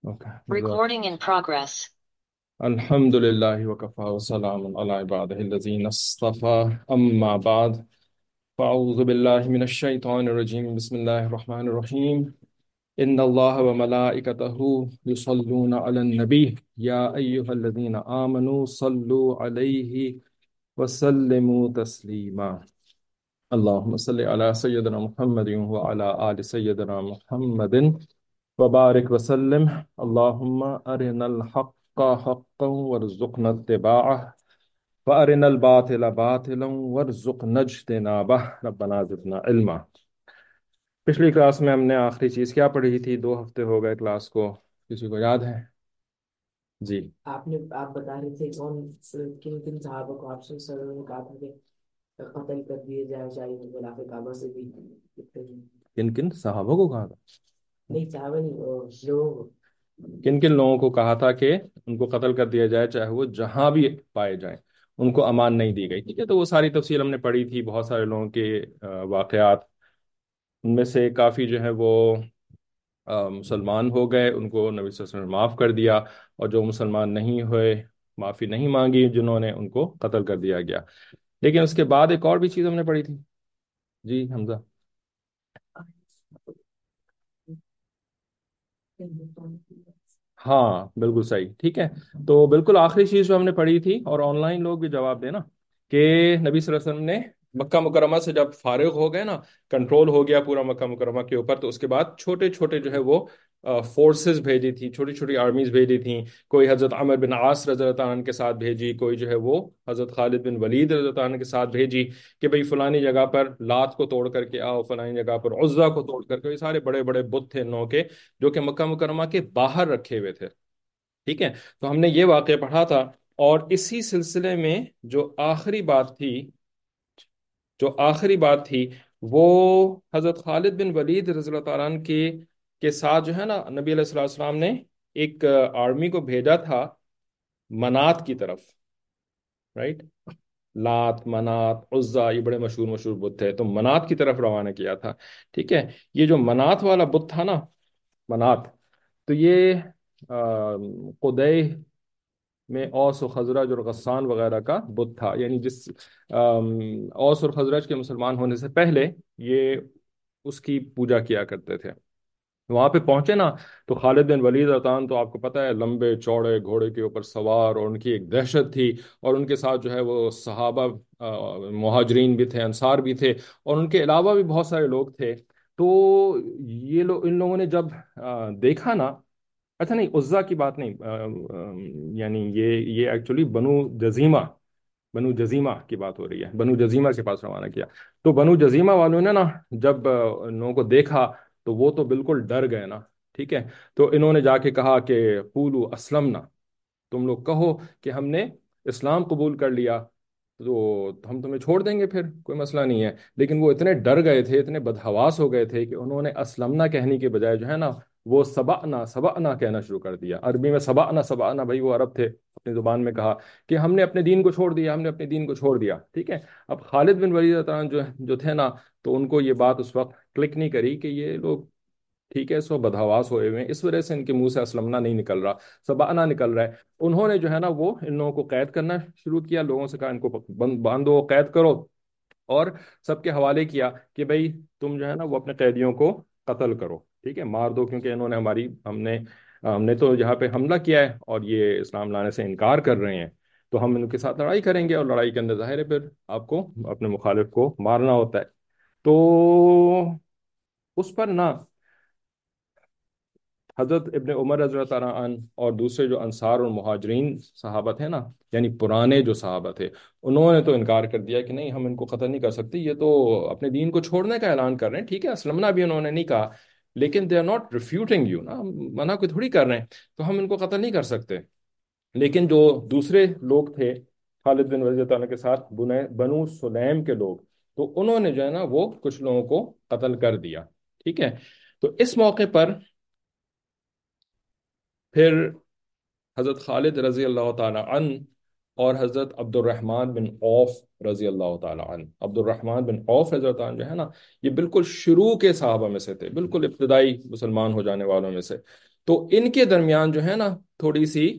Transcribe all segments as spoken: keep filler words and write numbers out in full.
Okay. Recording in progress. الحمد للہ وکفا وسلام علی عبادہ الذین اصطفى اما بعد فاعوذ باللہ من الشیطان الرجیم بسم اللہ الرحمن الرحیم ان اللہ وملائکتہ یصلون علی النبی یا ایہا الذین آمنوا صلوا علیہ وسلموا تسلیما اللہم صل علی سیدنا محمد وعلی آل سیدنا محمد وبارک وسلم اللہم ارنا الحق حقا وارزقنا اتباعه وارنا الباطل باطلا وارزقنا اجتنابه ربنا زدنا علما. پچھلی کلاس میں ہم نے آخری چیز کیا پڑھی تھی؟ دو ہفتے ہو گئے کلاس کو، کسی کو یاد ہے؟ جی آپ نے آپ بتا رہے تھے کون کن کن صحابہ کو آپ صلی اللہ علیہ وسلم نے کہا تھا کہ قتل کر دیے جائے، چاہے وہ خلاف کعبہ سے بھی کن کن صحابہ کو کہا تھا؟ نہیں، صحابہ نہیں، وہ لوگوں کو. کن کن لوگوں کو کہا تھا کہ ان کو قتل کر دیا جائے چاہے وہ جہاں بھی پائے جائیں، ان کو امان نہیں دی گئی. ٹھیک ہے، تو وہ ساری تفصیل ہم نے پڑھی تھی، بہت سارے لوگوں کے آ، واقعات. ان میں سے کافی جو ہے وہ آ، مسلمان ہو گئے، ان کو نبی صلی اللہ علیہ وسلم نے معاف کر دیا، اور جو مسلمان نہیں ہوئے، معافی نہیں مانگی جنہوں نے، ان کو قتل کر دیا گیا. لیکن اس کے بعد ایک اور بھی چیز ہم نے پڑھی تھی. جی حمزہ. ہاں بالکل صحیح. ٹھیک ہے، تو بالکل آخری چیز جو ہم نے پڑھی تھی، اور آن لائن لوگ بھی جواب دینا، کہ نبی صلی اللہ علیہ وسلم نے مکہ مکرمہ سے جب فارغ ہو گئے نا، کنٹرول ہو گیا پورا مکہ مکرمہ کے اوپر، تو اس کے بعد چھوٹے چھوٹے جو ہے وہ فورسز بھیجی تھی، چھوٹی چھوٹی آرمیز بھیجی تھیں. کوئی حضرت عمر بن عاص رضی اللہ عنہ کے ساتھ بھیجی، کوئی جو ہے وہ حضرت خالد بن ولید رضی اللہ عنہ کے ساتھ بھیجی، کہ بھئی فلانی جگہ پر لات کو توڑ کر کے آؤ، فلانی جگہ پر عزا کو توڑ کر کے. یہ سارے بڑے بڑے بت تھے ان لوگوں کے، جو کہ مکہ مکرمہ کے باہر رکھے ہوئے تھے. ٹھیک ہے، تو ہم نے یہ واقعہ پڑھا تھا. اور اسی سلسلے میں جو آخری بات تھی جو آخری بات تھی وہ حضرت خالد بن ولید رضی اللہ تعالیٰ عنہ کے کے ساتھ جو ہے نا، نبی علیہ الصلوۃ والسلام نے ایک آرمی کو بھیجا تھا منات کی طرف. رائٹ، لات، منات، عزا، یہ بڑے مشہور مشہور بت تھے، تو منات کی طرف روانہ کیا تھا. ٹھیک ہے، یہ جو منات والا بت تھا نا، منات، تو یہ قدی میں اوس و خزرج اور غسان وغیرہ کا بت تھا. یعنی جس آم، اوس اور خزرج کے مسلمان ہونے سے پہلے یہ اس کی پوجا کیا کرتے تھے. وہاں پہ پہنچے نا، تو خالد بن ولید رضی اللہ عنہ، تو آپ کو پتہ ہے لمبے چوڑے گھوڑے کے اوپر سوار، اور ان کی ایک دہشت تھی. اور ان کے ساتھ جو ہے وہ صحابہ، آ، مہاجرین بھی تھے، انصار بھی تھے، اور ان کے علاوہ بھی بہت سارے لوگ تھے. تو یہ لوگ ان لوگوں نے جب آ، دیکھا نا، اچھا نہیں، عزا کی بات نہیں، آ، آ، یعنی یہ یہ ایکچولی بنو جزیمہ بنو جزیمہ کی بات ہو رہی ہے. بنو جزیمہ کے پاس روانہ کیا. تو بنو جزیمہ والوں نے نا جب آ، ان لوگوں کو دیکھا، تو وہ تو بالکل ڈر گئے نا. ٹھیک ہے، تو انہوں نے جا کے کہا کہ قولوا اسلمنا، تم لوگ کہو کہ ہم نے اسلام قبول کر لیا، تو ہم تمہیں چھوڑ دیں گے، پھر کوئی مسئلہ نہیں ہے. لیکن وہ اتنے ڈر گئے تھے، اتنے بدحواس ہو گئے تھے، کہ انہوں نے اسلمنا کہنے کے بجائے جو ہے نا، وہ سبعنا سبعنا کہنا شروع کر دیا. عربی میں سبعنا سبعنا، بھائی وہ عرب تھے، اپنی زبان میں کہا کہ ہم نے اپنے دین کو چھوڑ دیا، ہم نے اپنے دین کو چھوڑ دیا. ٹھیک ہے، اب خالد بن ولید رضی اللہ عنہ جو جو تھے نا، تو ان کو یہ بات اس وقت کلک نہیں کری کہ یہ لوگ ٹھیک ہے سو بدحواس ہوئے ہوئے ہیں، اس وجہ سے ان کے منہ سے اسلمنا نہیں نکل رہا، سبعنا نکل رہا ہے. انہوں نے جو ہے نا وہ ان لوگوں کو قید کرنا شروع کیا، لوگوں سے کہا ان کو بند- باندھو، قید کرو، اور سب کے حوالے کیا کہ بھئی تم جو ہے نا وہ اپنے قیدیوں کو قتل کرو. ٹھیک ہے، مار دو، کیونکہ انہوں نے ہماری ہم نے ہم نے تو یہاں پہ حملہ کیا ہے، اور یہ اسلام لانے سے انکار کر رہے ہیں، تو ہم ان کے ساتھ لڑائی کریں گے، اور لڑائی کے اندر ظاہر ہے پھر آپ کو اپنے مخالف کو مارنا ہوتا ہے. تو اس پر نہ حضرت ابن عمر رضی اللہ تعالیٰ عنہ اور دوسرے جو انصار اور مہاجرین صحابہ تھے نا، یعنی پرانے جو صحابہ تھے، انہوں نے تو انکار کر دیا کہ نہیں، ہم ان کو قتل نہیں کر سکتے، یہ تو اپنے دین کو چھوڑنے کا اعلان کر رہے ہیں. ٹھیک ہے، اسلمنا بھی انہوں نے نہیں کہا، لیکن they are not refuting you نا، منع کوئی تھوڑی کر رہے ہیں، تو ہم ان کو قتل نہیں کر سکتے. لیکن جو دوسرے لوگ تھے خالد بن ولید تعالیٰ کے ساتھ، بنے- بنو سلیم کے لوگ، تو انہوں نے جو ہے نا وہ کچھ لوگوں کو قتل کر دیا. ٹھیک ہے، تو اس موقع پر پھر حضرت خالد رضی اللہ تعالی عنہ اور حضرت عبد الرحمن بن عوف رضی اللہ تعالی عنہ. عبد الرحمن بن عوف رضی اللہ عنہ جو ہے نا، یہ بالکل شروع کے صحابہ میں سے تھے، بالکل ابتدائی مسلمان ہو جانے والوں میں سے. تو ان کے درمیان جو ہے نا تھوڑی سی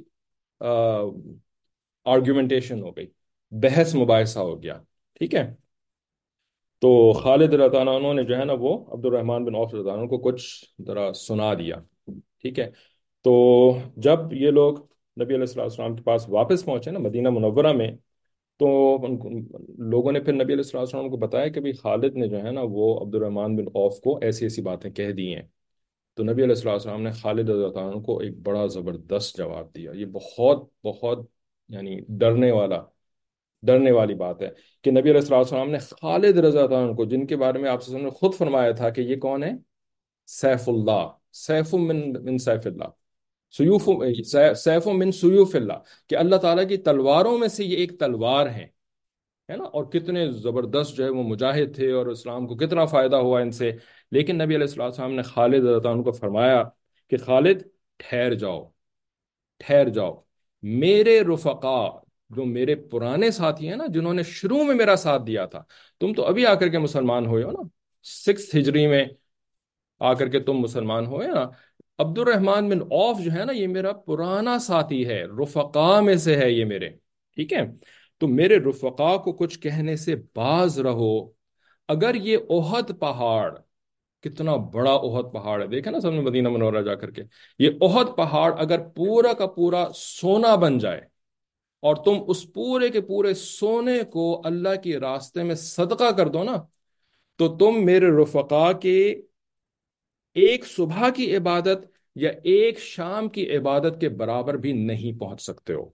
آرگومنٹیشن ہو گئی، بحث مباحثہ ہو گیا. ٹھیک ہے. تو خالد رضی اللہ عنہ نے جو ہے نا وہ عبد الرحمن بن عوف رضی اللہ عنہ کو کچھ ذرا سنا دیا. ٹھیک ہے. تو جب یہ لوگ نبی علیہ الصلوۃ والسلام کے پاس واپس پہنچے نا مدینہ منورہ میں، تو ان کو- لوگوں نے پھر نبی علیہ الصلوۃ والسلام کو بتایا کہ بھی خالد نے جو ہے نا وہ عبد الرحمن بن عوف کو ایسی ایسی باتیں کہہ دی ہیں. تو نبی علیہ الصلوۃ والسلام نے خالد رضی اللہ عنہ کو ایک بڑا زبردست جواب دیا. یہ بہت بہت یعنی ڈرنے والا ڈرنے والی بات ہے کہ نبی علیہ الصلوۃ والسلام نے خالد رضی اللہ عنہ کو، جن کے بارے میں آپ صلی اللہ علیہ وسلم نے خود فرمایا تھا کہ یہ کون ہے؟ سیف اللہ، سیف من من سیف اللہ، سیوف سیف من سیوف اللہ، کہ اللہ تعالیٰ کی تلواروں میں سے یہ ایک تلوار ہے ہے نا. اور کتنے زبردست جو ہے وہ مجاہد تھے، اور اسلام کو کتنا فائدہ ہوا ان سے. لیکن نبی علیہ الصلوۃ والسلام نے خالد رضی اللہ عنہ کو فرمایا کہ خالد ٹھہر جاؤ، ٹھہر جاؤ. میرے رفقا، جو میرے پرانے ساتھی ہیں نا، جنہوں نے شروع میں میرا ساتھ دیا تھا، تم تو ابھی آ کر کے مسلمان ہوئے ہو نا، سکس ہجری میں آ کر کے تم مسلمان ہوئے نا. عبد الرحمن بن عوف جو ہے نا، یہ میرا پرانا ساتھی ہے، رفقا میں سے ہے یہ میرے. ٹھیک ہے. تو میرے رفقا کو کچھ کہنے سے باز رہو. اگر یہ احد پہاڑ، کتنا بڑا احد پہاڑ ہے، دیکھیں نا سب نے مدینہ منورہ جا کر کے، یہ احد پہاڑ اگر پورا کا پورا سونا بن جائے، اور تم اس پورے کے پورے سونے کو اللہ کے راستے میں صدقہ کر دو نا، تو تم میرے رفقا کے ایک صبح کی عبادت یا ایک شام کی عبادت کے برابر بھی نہیں پہنچ سکتے ہو.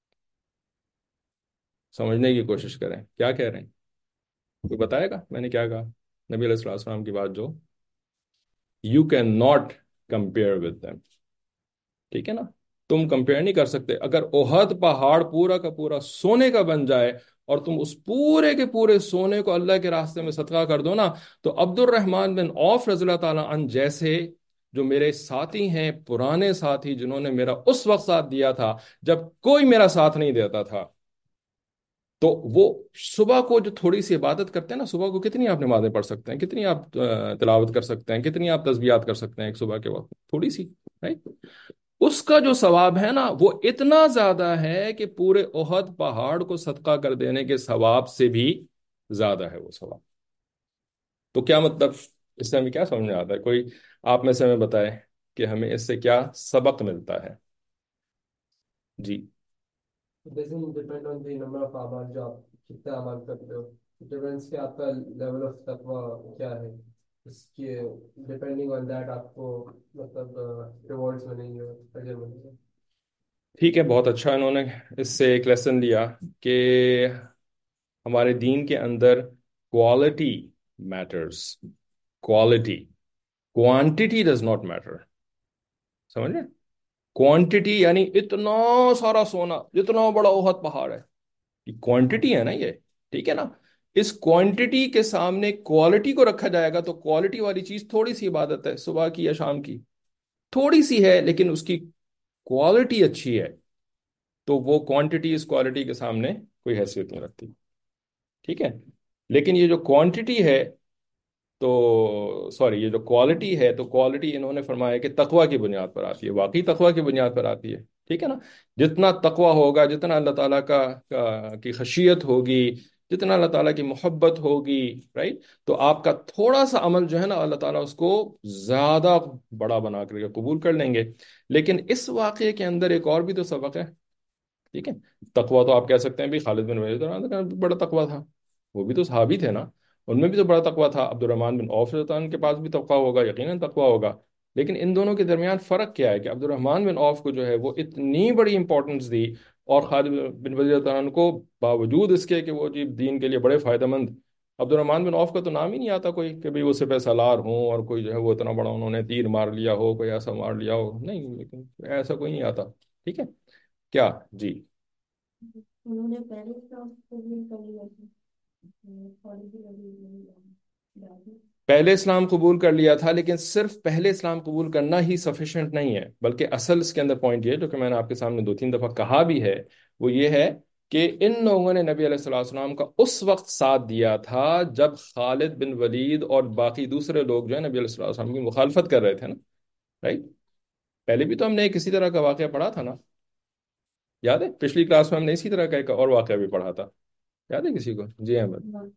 سمجھنے کی کوشش کریں کیا کہہ رہے ہیں. کوئی بتائے گا میں نے کیا کہا؟ نبی علیہ الصلوۃ والسلام کی بات جو you can not compare with them. ٹھیک ہے نا. تم کمپیئر نہیں کر سکتے. اگر احد پہاڑ پورا کا پورا سونے کا بن جائے، اور تم اس پورے کے پورے سونے کو اللہ کے راستے میں صدقہ کر دو نا، تو عبد الرحمن بن عوف رضی اللہ تعالیٰ عنہ جیسے جو میرے ساتھی ہیں، پرانے ساتھی، جنہوں نے میرا اس وقت ساتھ دیا تھا جب کوئی میرا ساتھ نہیں دیتا تھا، تو وہ صبح کو جو تھوڑی سی عبادت کرتے ہیں نا، صبح کو کتنی آپ نمازیں پڑھ سکتے ہیں، کتنی آپ آ، تلاوت کر سکتے ہیں، کتنی آپ تسبیحات کر سکتے ہیں ایک صبح کے وقت، تھوڑی سی. right؟ اس کا جو ثواب ہے نا وہ اتنا زیادہ ہے کہ پورے احد پہاڑ کو صدقہ کر دینے کے ثواب سے بھی زیادہ ہے وہ ثواب. تو کیا مطلب، اس سے ہمیں کیا سمجھ میں آتا ہے؟ کوئی آپ میں سے ہمیں بتائے کہ ہمیں اس سے کیا سبق ملتا ہے. جی. doesn't depend on the number of اعمال جو آپ کتنے اعمال کرتے ہو. It depends کہ آپ کا لیول آف تقوی کیا ہے. اس کے ڈپینڈنگ آن دیٹ آپ کو مطلب ریوارڈس ملیں گے، اجر ملیں گے. ٹھیک ہے. بہت اچھا انہوں نے اس سے ایک لیسن لیا کہ ہمارے دین کے اندر quality matters, quality, quantity does not matter. سمجھ لیں؟ کوانٹیٹی یعنی اتنا سارا سونا، جتنا بڑا احد پہاڑ ہے، یہ کوانٹیٹی ہے نا یہ. ٹھیک ہے نا. اس کوانٹیٹی کے سامنے کوالٹی کو رکھا جائے گا تو کوالٹی والی چیز تھوڑی سی عبادت ہے، صبح کی یا شام کی، تھوڑی سی ہے، لیکن اس کی کوالٹی اچھی ہے، تو وہ کوانٹیٹی اس کوالٹی کے سامنے کوئی حیثیت نہیں رکھتی. ٹھیک ہے. لیکن یہ جو کوانٹیٹی ہے، تو سوری یہ جو کوالٹی ہے، تو کوالٹی انہوں نے فرمایا کہ تقوی کی بنیاد پر آتی ہے، واقعی تقوی کی بنیاد پر آتی ہے. ٹھیک ہے نا. جتنا تقوی ہوگا، جتنا اللہ تعالیٰ کا کا- کی خشیت ہوگی، جتنا اللہ تعالیٰ کی محبت ہوگی، رائٹ، تو آپ کا تھوڑا سا عمل جو ہے نا اللہ تعالیٰ اس کو زیادہ بڑا بنا کر کے قبول کر لیں گے. لیکن اس واقعے کے اندر ایک اور بھی تو سبق ہے. ٹھیک ہے. تقوی تو آپ کہہ سکتے ہیں بھی خالد بن ولید رضی اللہ عنہ کا بڑا تقوی تھا، وہ بھی تو صحابی تھے نا، ان میں بھی تو بڑا تقوی تھا. عبد الرحمن بن عوف رضی اللہ عنہ کے پاس بھی تقوی ہوگا، یقیناً تقوی ہوگا. لیکن ان دونوں کے درمیان فرق کیا ہے کہ عبد الرحمن بن عوف کو جو ہے وہ اتنی بڑی امپورٹنس دی، اور خالد بن ولید رضی اللہ عنہ کو باوجود اس کے کہ وہ جی دین کے لیے بڑے فائدہ مند، عبد الرحمن بن عوف کا تو نام ہی نہیں آتا کوئی کہ بھئی وہ سپہ سالار ہوں، اور کوئی جو ہے وہ اتنا بڑا انہوں نے تیر مار لیا ہو، کوئی ایسا مار لیا ہو، نہیں، لیکن ایسا کوئی نہیں آتا. ٹھیک ہے. کیا جی. انہوں نے پہلے اسلام قبول کر لیا تھا، پہلے اسلام قبول کر لیا تھا، لیکن صرف پہلے اسلام قبول کرنا ہی سفیشینٹ نہیں ہے، بلکہ اصل اس کے اندر پوائنٹ یہ جو کہ میں نے آپ کے سامنے دو تین دفعہ کہا بھی ہے، وہ یہ ہے کہ ان لوگوں نے نبی علیہ الصلوۃ والسلام کا اس وقت ساتھ دیا تھا جب خالد بن ولید اور باقی دوسرے لوگ جو ہے نبی علیہ الصلوۃ والسلام کی مخالفت کر رہے تھے نا. رائٹ. پہلے بھی تو ہم نے کسی طرح کا واقعہ پڑھا تھا نا. یاد ہے پچھلی کلاس میں ہم نے اسی طرح کا ایک اور واقعہ بھی پڑھا تھا. یاد ہے کسی کو؟ جی احمد.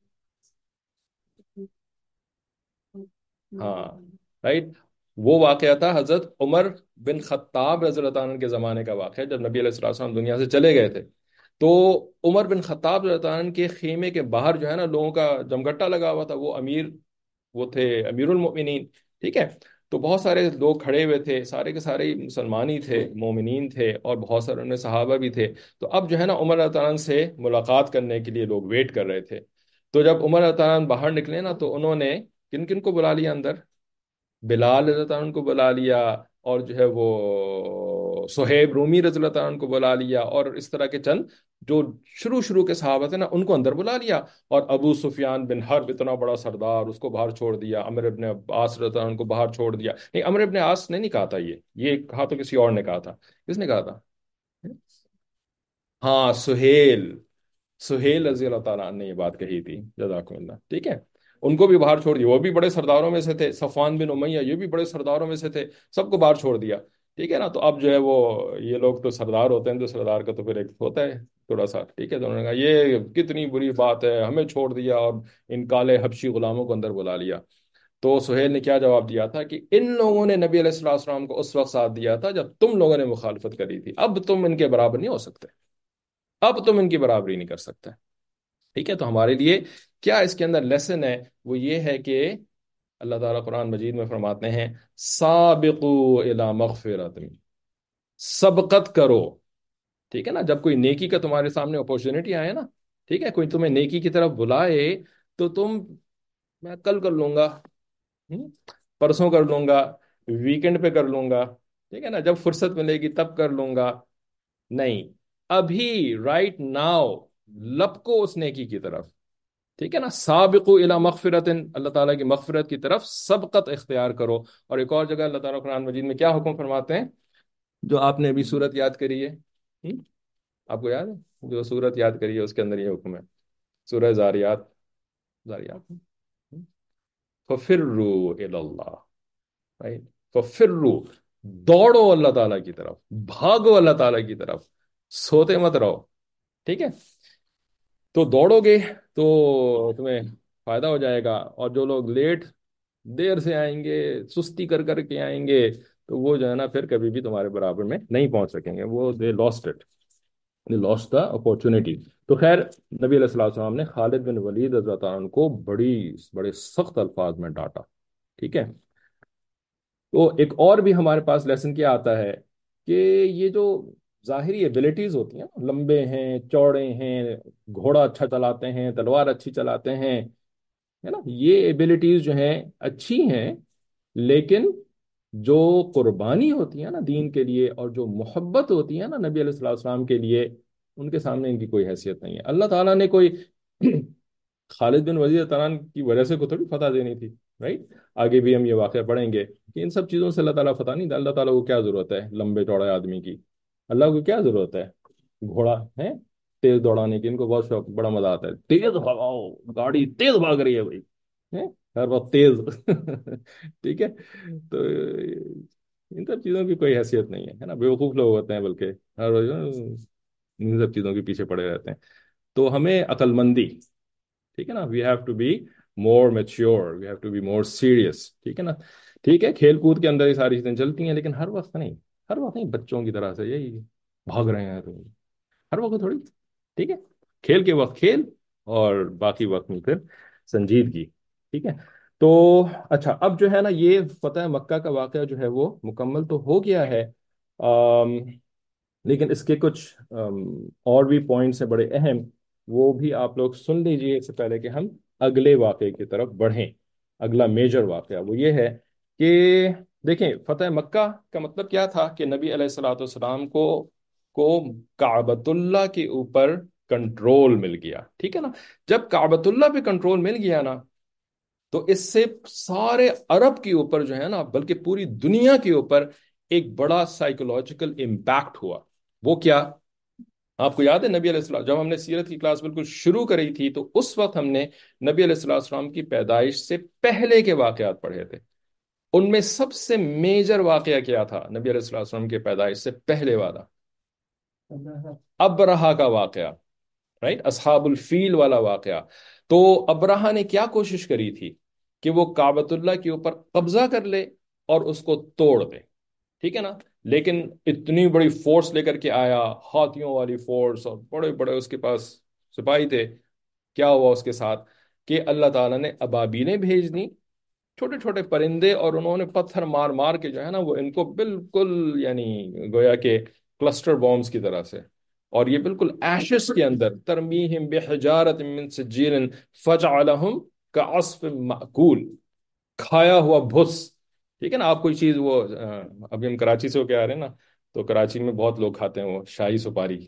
ہاں. رائٹ. وہ واقعہ تھا حضرت عمر بن خطاب رضی اللہ عنہ کے زمانے کا واقعہ جب نبی علیہ الصلوۃ والسلام دنیا سے چلے گئے تھے. تو عمر بن خطاب رضی اللہ عنہ کے خیمے کے باہر جو ہے نا لوگوں کا جمگٹا لگا ہوا تھا. وہ امیر وہ تھے امیر المؤمنین. ٹھیک ہے. تو بہت سارے لوگ کھڑے ہوئے تھے. سارے کے سارے مسلمان ہی تھے مومنین تھے اور بہت سارے ان میں صحابہ بھی تھے. تو اب جو ہے نا عمر رضی اللہ عنہ سے ملاقات کرنے کے لیے لوگ ویٹ کر رہے تھے. تو جب عمر رضی اللہ عنہ باہر نکلے نا تو انہوں نے کن کن کو بلا لیا اندر؟ بلال رضی اللہ عنہ کو بلا لیا اور جو ہے وہ صہیب رومی رضی اللہ عنہ کو بلا لیا اور اس طرح کے چند جو شروع شروع کے صحابہ تھے نا ان کو اندر بلا لیا. اور ابو سفیان بن حرب اتنا بڑا سردار اس کو باہر چھوڑ دیا. عمر ابن عاص رضی اللہ عنہ کو باہر چھوڑ دیا. نہیں عمر ابن عاص نے نہیں کہا تھا. یہ یہ کہا تو کسی اور نے کہا تھا. کس نے کہا تھا؟ ہاں سہیل. سہیل رضی اللہ تعالیٰ عنہ نے یہ بات کہی تھی. جزاکم اللہ. ٹھیک ہے. ان کو بھی باہر چھوڑ دیا. وہ بھی بڑے سرداروں میں سے تھے. صفوان بن امیہ یہ بھی بڑے سرداروں میں سے تھے. سب کو باہر چھوڑ دیا. ٹھیک ہے نا. تو اب جو ہے وہ یہ لوگ تو سردار ہوتے ہیں تو سردار کا تو پھر ایک ہوتا ہے تھوڑا سا. ٹھیک ہے. تو انہوں نے کہا یہ کتنی بری بات ہے ہمیں چھوڑ دیا اور ان کالے حبشی غلاموں کو اندر بلا لیا. تو سہیل نے کیا جواب دیا تھا کہ ان لوگوں نے نبی علیہ الصلوۃ والسلام کو اس وقت ساتھ دیا تھا جب تم لوگوں نے مخالفت کری تھی. اب تم ان کے برابر نہیں ہو سکتے. اب تم ان کی برابری نہیں کر سکتے. ٹھیک ہے. تو ہمارے لیے کیا اس کے اندر لیسن ہے؟ وہ یہ ہے کہ اللہ تعالیٰ قرآن مجید میں فرماتے ہیں سابقوا الی مغفرت. سبقت کرو. ٹھیک ہے نا. جب کوئی نیکی کا تمہارے سامنے اپورچونٹی آئے نا. ٹھیک ہے. کوئی تمہیں نیکی کی طرف بلائے تو تم میں کل کر لوں گا. ہم، پرسوں کر لوں گا. ویکینڈ پہ کر لوں گا. ٹھیک ہے نا. جب فرصت ملے گی تب کر لوں گا. نہیں. ابھی رائٹ ناؤ لپکو اس نیکی کی طرف. ٹھیک ہے نا. سابقوا الی مغفرت. اللہ تعالیٰ کی مغفرت کی طرف سبقت اختیار کرو. اور ایک اور جگہ اللہ تعالیٰ قرآن مجید میں کیا حکم فرماتے ہیں جو آپ نے ابھی صورت یاد کری ہے؟ ہم؟ آپ کو یاد ہے جو صورت یاد کری ہے اس کے اندر یہ حکم ہے. سورہ زاریات. زاریات ففروا الی اللہ. رائٹ. ففروا. دوڑو اللہ تعالیٰ کی طرف. بھاگو اللہ تعالیٰ کی طرف. سوتے مت رہو. ٹھیک ہے. تو دوڑو گے تو تمہیں فائدہ ہو جائے گا. اور جو لوگ لیٹ دیر سے آئیں گے سستی کر کر کے آئیں گے تو وہ جو ہے نا پھر کبھی بھی تمہارے برابر میں نہیں پہنچ سکیں گے. وہ they lost it. They lost the opportunity. تو خیر نبی علیہ الصلوۃ والسلام نے خالد بن ولید رضی اللہ عنہ کو بڑی بڑے سخت الفاظ میں ڈانٹا. ٹھیک ہے. تو ایک اور بھی ہمارے پاس لیسن کیا آتا ہے کہ یہ جو ظاہری ایبلٹیز ہوتی ہیں لمبے ہیں چوڑے ہیں گھوڑا اچھا چلاتے ہیں تلوار اچھی چلاتے ہیں ہے نا یہ ایبلٹیز جو ہیں اچھی ہیں. لیکن جو قربانی ہوتی ہے نا دین کے لیے اور جو محبت ہوتی ہے نا نبی علیہ الصلوۃ والسلام کے لیے ان کے سامنے ان کی کوئی حیثیت نہیں ہے. اللہ تعالیٰ نے کوئی خالد بن ولید تعالیٰ کی وجہ سے کو تھوڑی فتح دینی تھی. رائٹ. آگے بھی ہم یہ واقعہ پڑھیں گے کہ ان سب چیزوں سے اللہ تعالیٰ فتح نہیں. اللہ تعالیٰ کو کیا ضرورت ہے لمبے چوڑے آدمی کی؟ اللہ کو کیا ضرورت ہے گھوڑا ہے تیز دوڑانے کی؟ ان کو بہت شوق بڑا مزہ آتا ہے. تیز بھگاؤ گاڑی تیز بھاگ رہی ہے بھائی ہیں؟ ہر وقت تیز. ٹھیک ہے. تو ان سب چیزوں کی کوئی حیثیت نہیں ہے ہے نا. بیوقوف لوگ ہوتے ہیں بلکہ ہر روز ان سب چیزوں کے پیچھے پڑے رہتے ہیں. تو ہمیں عقل مندی. ٹھیک ہے نا. We have to be more mature. We have to be more serious. ٹھیک ہے نا. ٹھیک ہے. کھیل کود کے اندر یہ ساری چیزیں چلتی ہیں لیکن ہر وقت نہیں. ہر وقت نہیں بچوں کی طرح سے یہی بھاگ رہے ہیں تو ہر وقت تھوڑی. ٹھیک ہے. کھیل کے وقت کھیل اور باقی وقت میں پھر سنجیدگی. ٹھیک ہے. تو اچھا اب جو ہے نا یہ فتح مکہ کا واقعہ جو ہے وہ مکمل تو ہو گیا ہے. آم، لیکن اس کے کچھ آم، اور بھی پوائنٹس ہیں بڑے اہم. وہ بھی آپ لوگ سن لیجئے اس سے پہلے کہ ہم اگلے واقعے کی طرف بڑھیں. اگلا میجر واقعہ وہ یہ ہے کہ دیکھیں فتح مکہ کا مطلب کیا تھا کہ نبی علیہ الصلوۃ والسلام کو کو کعبۃ اللہ کے اوپر کنٹرول مل گیا. ٹھیک ہے نا. جب کعبۃ اللہ پہ کنٹرول مل گیا نا تو اس سے سارے عرب کے اوپر جو ہے نا بلکہ پوری دنیا کے اوپر ایک بڑا سائیکولوجیکل امپیکٹ ہوا. وہ کیا آپ کو یاد ہے نبی علیہ السلام جب ہم نے سیرت کی کلاس بالکل شروع کری تھی تو اس وقت ہم نے نبی علیہ السلام السلام کی پیدائش سے پہلے کے واقعات پڑھے تھے. ان میں سب سے میجر واقعہ کیا تھا نبی علیہ السلام السلام کی پیدائش سے پہلے والا؟ ابرہہ کا واقعہ. رائٹ، اصحاب الفیل والا واقعہ. تو ابرہہ نے کیا کوشش کری تھی کہ وہ کعبۃ اللہ کے اوپر قبضہ کر لے اور اس کو توڑ دے. ٹھیک ہے نا؟ لیکن اتنی بڑی فورس لے کر کے آیا، ہاتھیوں والی فورس، اور بڑے بڑے اس کے پاس سپاہی تھے. کیا ہوا اس کے ساتھ کہ اللہ تعالیٰ نے ابابیلیں بھیج دی، چھوٹے چھوٹے پرندے، اور انہوں نے پتھر مار مار کے جو ہے نا وہ ان کو بالکل یعنی گویا کہ کلسٹر بامز کی طرح سے، اور یہ بالکل ایشز کے اندر، ترمیہم بحجارت من سجیل فجعلہم کعصف مأکول، کھایا ہوا بھس. ٹھیک ہے نا؟ آپ کوئی چیز وہ آ، ابھی ہم کراچی سے ہو کے آ رہے ہیں نا، تو کراچی میں بہت لوگ کھاتے ہیں وہ شاہی سپاری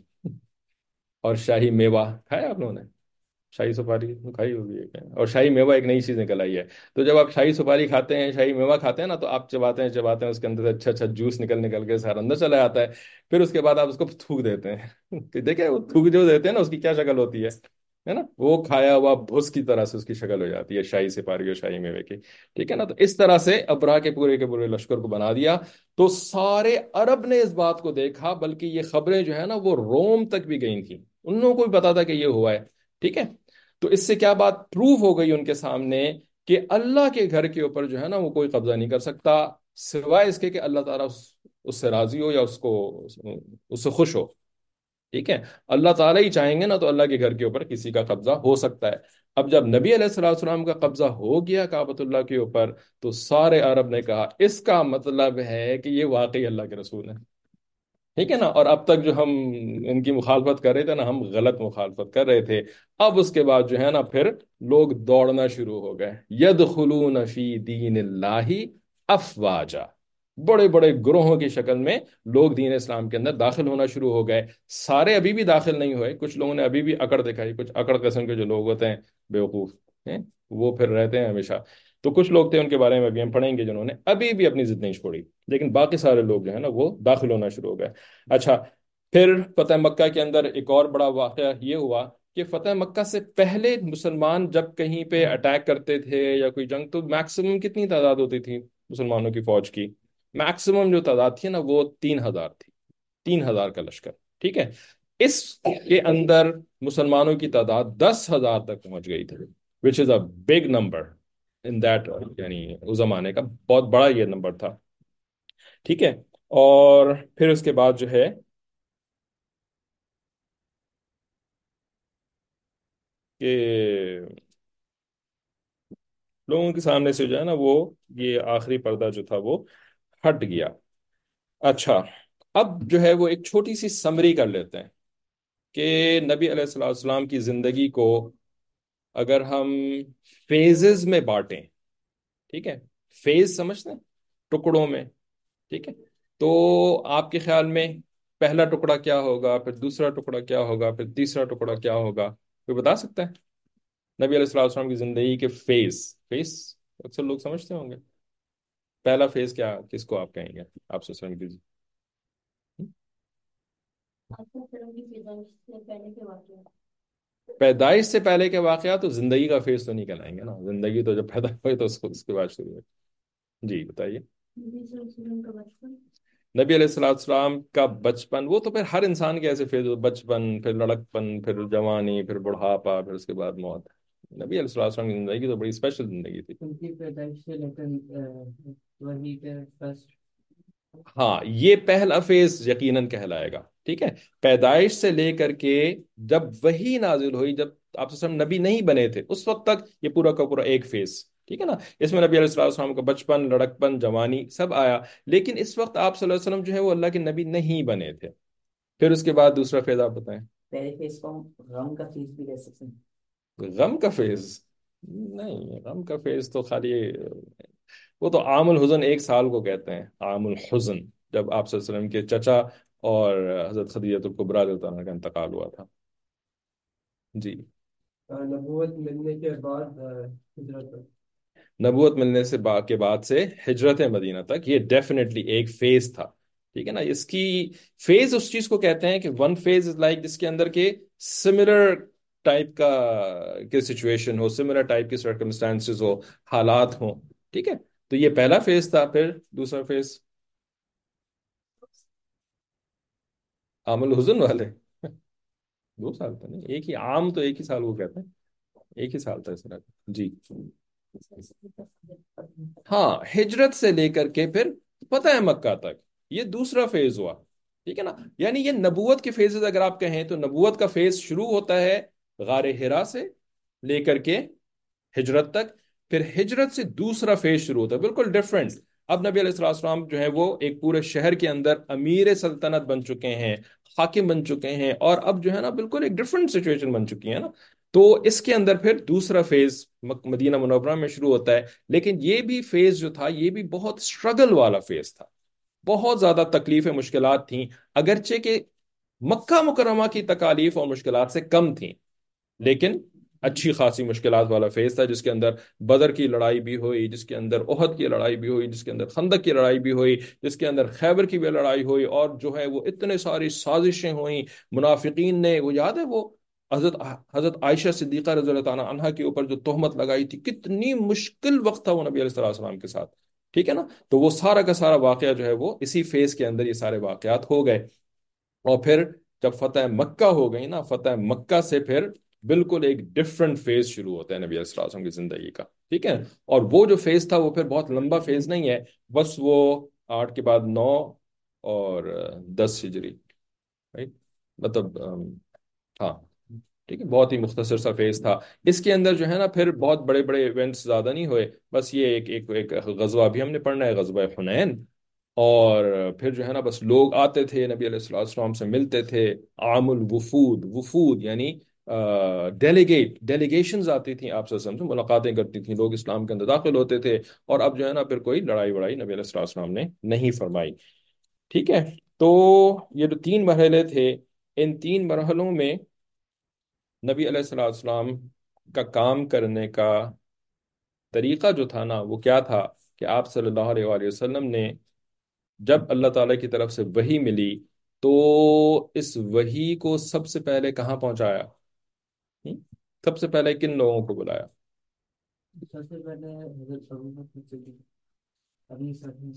اور شاہی میوہ. کھایا آپ لوگوں نے شاہی سپاری؟ کھائی ہوگی ایک ہے. اور شاہی میوہ ایک نئی چیز نکل آئی ہے. تو جب آپ شاہی سپاری کھاتے ہیں، شاہی میوہ کھاتے ہیں نا، تو آپ چباتے ہیں چباتے ہیں اس کے اندر سے اچھا اچھا جوس نکل نکل کے سارا اندر چلا جاتا ہے. پھر اس کے بعد آپ اس کو تھوک دیتے ہیں کہ دیکھیں وہ تھوک جو دیتے ہیں نا اس کی کیا شکل ہوتی ہے ہے نا؟ وہ کھایا ہوا بھس کی طرح سے اس کی شکل ہو جاتی ہے شاہی سپاری اور شاہی میوے کی. ٹھیک ہے نا؟ تو اس طرح سے ابرا کے پورے کے پورے لشکر کو بنا دیا. تو سارے عرب نے اس بات کو دیکھا، بلکہ یہ خبریں جو ہے نا وہ روم تک بھی گئی تھیں، ان لوگوں کو بھی پتا تھا کہ یہ ہوا ہے. ٹھیک ہے؟ تو اس سے کیا بات پروف ہو گئی ان کے سامنے کہ اللہ کے گھر کے اوپر جو ہے نا وہ کوئی قبضہ نہیں کر سکتا سوائے اس کے کہ اللہ تعالیٰ اس, اس سے راضی ہو یا اس کو اس سے خوش ہو. ٹھیک ہے؟ اللہ تعالیٰ ہی چاہیں گے نا تو اللہ کے گھر کے اوپر کسی کا قبضہ ہو سکتا ہے. اب جب نبی علیہ السلام السلام کا قبضہ ہو گیا کعبۃ اللہ کے اوپر، تو سارے عرب نے کہا اس کا مطلب ہے کہ یہ واقعی اللہ کے رسول ہیں. ٹھیک ہے نا؟ اور اب تک جو ہم ان کی مخالفت کر رہے تھے نا، ہم غلط مخالفت کر رہے تھے. اب اس کے بعد جو ہے نا پھر لوگ دوڑنا شروع ہو گئے. یدخلون فی دین اللہ افواجا، بڑے بڑے گروہوں کی شکل میں لوگ دین اسلام کے اندر داخل ہونا شروع ہو گئے. سارے ابھی بھی داخل نہیں ہوئے، کچھ لوگوں نے ابھی بھی اکڑ دکھائی. کچھ اکڑ قسم کے جو لوگ ہوتے ہیں بیوقوف ہیں، وہ پھر رہتے ہیں ہمیشہ. تو کچھ لوگ تھے ان کے بارے میں ابھی ہم پڑھیں گے جنہوں نے ابھی بھی اپنی ضد نہیں چھوڑی، لیکن باقی سارے لوگ جو ہے نا وہ داخل ہونا شروع ہو گئے. اچھا، پھر فتح مکہ کے اندر ایک اور بڑا واقعہ یہ ہوا کہ فتح مکہ سے پہلے مسلمان جب کہیں پہ اٹیک کرتے تھے یا کوئی جنگ، تو میکسیمم کتنی تعداد ہوتی تھی مسلمانوں کی فوج کی؟ میکسیمم جو تعداد تھی نا وہ تین ہزار تھی، تین ہزار کا لشکر. ٹھیک ہے؟ اس کے اندر مسلمانوں کی تعداد دس ہزار تک پہنچ گئی تھی، which is a big number in that, یعنی اس زمانے کا بہت بڑا یہ نمبر تھا. ٹھیک ہے؟ اور پھر اس کے بعد جو ہے کہ لوگوں کے سامنے سے جو ہے نا وہ یہ آخری پردہ جو تھا وہ ہٹ گیا. اچھا، اب جو ہے وہ ایک چھوٹی سی سمری کر لیتے ہیں کہ نبی علیہ الصلوۃ والسلام کی زندگی کو اگر ہم فیزز میں بانٹیں. ٹھیک ہے؟ فیز سمجھتے ہیں؟ ٹکڑوں میں. ٹھیک ہے؟ تو آپ کے خیال میں پہلا ٹکڑا کیا ہوگا، پھر دوسرا ٹکڑا کیا ہوگا، پھر تیسرا ٹکڑا کیا ہوگا؟ کوئی بتا سکتا ہے نبی علیہ الصلوۃ والسلام کی زندگی کے فیز؟ فیز اکثر لوگ سمجھتے ہوں گے. پہلا فیز کیا کس کو آپ کہیں گے؟ آپ سے سمجھ دیجیے. پیدائش سے پہلے کے واقعات تو زندگی کا فیز تو نہیں کہلائیں گے نا، زندگی تو جب پیدا ہوئی تو اس کو اس کے بعد شروع ہوئی. جی بتائیے. نبی علیہ الصلوۃ والسلام کا بچپن، وہ تو پھر ہر انسان کے ایسے فیز، بچپن، پھر لڑکپن، پھر جوانی، پھر بڑھاپا، پھر اس کے بعد موت. نبی علیہ الصلوۃ والسلام کی زندگی تو بڑی اسپیشل زندگی تھی. ان کی پیدائش سے لیکن وہی کے فرسٹ. ہاں، یہ پہلا فیز یقیناً کہلائے گا. ٹھیک ہے؟ پیدائش سے لے کر کے جب وہی نازل ہوئی، جب آپ صلی اللہ علیہ وسلم نبی نہیں بنے تھے، اس وقت تک یہ پورا کا پورا ایک فیز. ٹھیک ہے نا؟ اس میں نبی علیہ الصلوۃ والسلام کا بچپن، لڑکپن، جوانی سب آیا. لیکن اس وقت آپ صلی اللہ علیہ وسلم جو ہے وہ اللہ کے نبی نہیں بنے تھے. پھر اس کے بعد دوسرا فیز آپ بتائیں. پہلے فیز کو ہم غم کا فیز بھی کہہ سکتے ہیں. غم کا فیز؟ نہیں، غم کا فیز تو خالی وہ تو عام الحزن ایک سال کو کہتے ہیں، عام الحزن، جب آپ صلی اللہ علیہ وسلم کے چچا اور حضرت خدیجہ الکبریٰ رضی اللہ عنہا کا انتقال ہوا تھا. جی. نبوت ملنے کے بعد ہجرت. نبوت ملنے سے با کے بعد سے ہجرت مدینہ تک، یہ ڈیفینیٹلی ایک فیز تھا. ٹھیک ہے نا. اس کی فیز اس چیز کو کہتے ہیں کہ ون فیز از لائک جس کے اندر کے سملر ٹائپ کا کہ سچویشن ہو، سملر ٹائپ کی سرکمسٹانسز ہو، حالات ہوں. ٹھیک ہے. تو یہ پہلا فیز تھا. پھر دوسرا فیز عام الحزن والے دو سال تو نہیں، ایک ہی عام تو ایک ہی سال وہ کہتے ہیں، ایک ہی سال تھا اس طرح کا. جی. ہاں، ہجرت سے لے کر کے پھر فتح مکہ تک یہ دوسرا فیز ہوا. ٹھیک ہے نا. یعنی یہ نبوت کے فیزز اگر آپ کہیں تو نبوت کا فیز شروع ہوتا ہے غار حرا سے لے کر کے ہجرت تک. پھر ہجرت سے دوسرا فیز شروع ہوتا ہے بالکل ڈفرینٹ. اب نبی علیہ الصلوۃ والسلام جو ہے وہ ایک پورے شہر کے اندر امیر سلطنت بن چکے ہیں، حاکم بن چکے ہیں، اور اب جو ہے نا بالکل ایک ڈفرینٹ سچویشن بن چکی ہے نا. تو اس کے اندر پھر دوسرا فیز مدینہ منورہ میں شروع ہوتا ہے. لیکن یہ بھی فیز جو تھا یہ بھی بہت اسٹرگل والا فیز تھا. بہت زیادہ تکلیفیں، مشکلات تھیں، اگرچہ کہ مکہ مکرمہ کی تکالیف اور مشکلات سے کم تھیں، لیکن اچھی خاصی مشکلات والا فیز تھا، جس کے اندر بدر کی لڑائی بھی ہوئی، جس کے اندر احد کی لڑائی بھی ہوئی، جس کے اندر خندق کی لڑائی بھی ہوئی، جس کے اندر خیبر کی بھی لڑائی ہوئی، اور جو ہے وہ اتنے ساری سازشیں ہوئیں. منافقین نے، وہ یاد ہے وہ حضرت حضرت عائشہ صدیقہ رضی اللہ تعالیٰ عنہا کے اوپر جو تہمت لگائی تھی، کتنی مشکل وقت تھا وہ نبی علیہ السلام کے ساتھ. ٹھیک ہے نا. تو وہ سارا کا سارا واقعہ جو ہے وہ اسی فیز کے اندر یہ سارے واقعات ہو گئے. اور پھر جب فتح مکہ ہو گئی نا، فتح مکہ سے پھر بالکل ایک ڈفرنٹ فیز شروع ہوتا ہے نبی علیہ الصلوۃ والسلام کی زندگی کا. ٹھیک ہے. اور وہ جو فیز تھا وہ پھر بہت لمبا فیز نہیں ہے، بس وہ آٹھ کے بعد نو اور دس ہجری، رائٹ، مطلب ام، ہاں. ٹھیک ہے. بہت ہی مختصر سا فیز تھا. اس کے اندر جو ہے نا پھر بہت بڑے بڑے ایونٹس زیادہ نہیں ہوئے. بس یہ ایک ایک ایک غزوہ بھی ہم نے پڑھنا ہے، غزوہ حنین. اور پھر جو ہے نا بس لوگ آتے تھے نبی علیہ الصلوۃ والسلام سے ملتے تھے. عام الوفود، وفود یعنی ڈیلیگیٹ ڈیلیگیشنز آتی تھیں آپ صلی اللہ علیہ وسلم سے، ملاقاتیں کرتی تھیں، لوگ اسلام کے اندر داخل ہوتے تھے. اور اب جو ہے نا پھر کوئی لڑائی وڑائی نبی علیہ الصلوۃ والسلام نے نہیں فرمائی. ٹھیک ہے. تو یہ جو تین مرحلے تھے، ان تین مرحلوں میں نبی علیہ الصلوۃ والسلام کا کام کرنے کا طریقہ جو تھا نا وہ کیا تھا کہ آپ صلی اللہ علیہ وآلہ وسلم نے جب اللہ تعالیٰ کی طرف سے وحی ملی تو اس وحی کو سب سے پہلے کہاں پہنچایا؟ ہم؟ سب سے پہلے کن لوگوں کو بلایا؟ سب سے پہلے حضرت ابو بکر صدیق اپنی ساتھی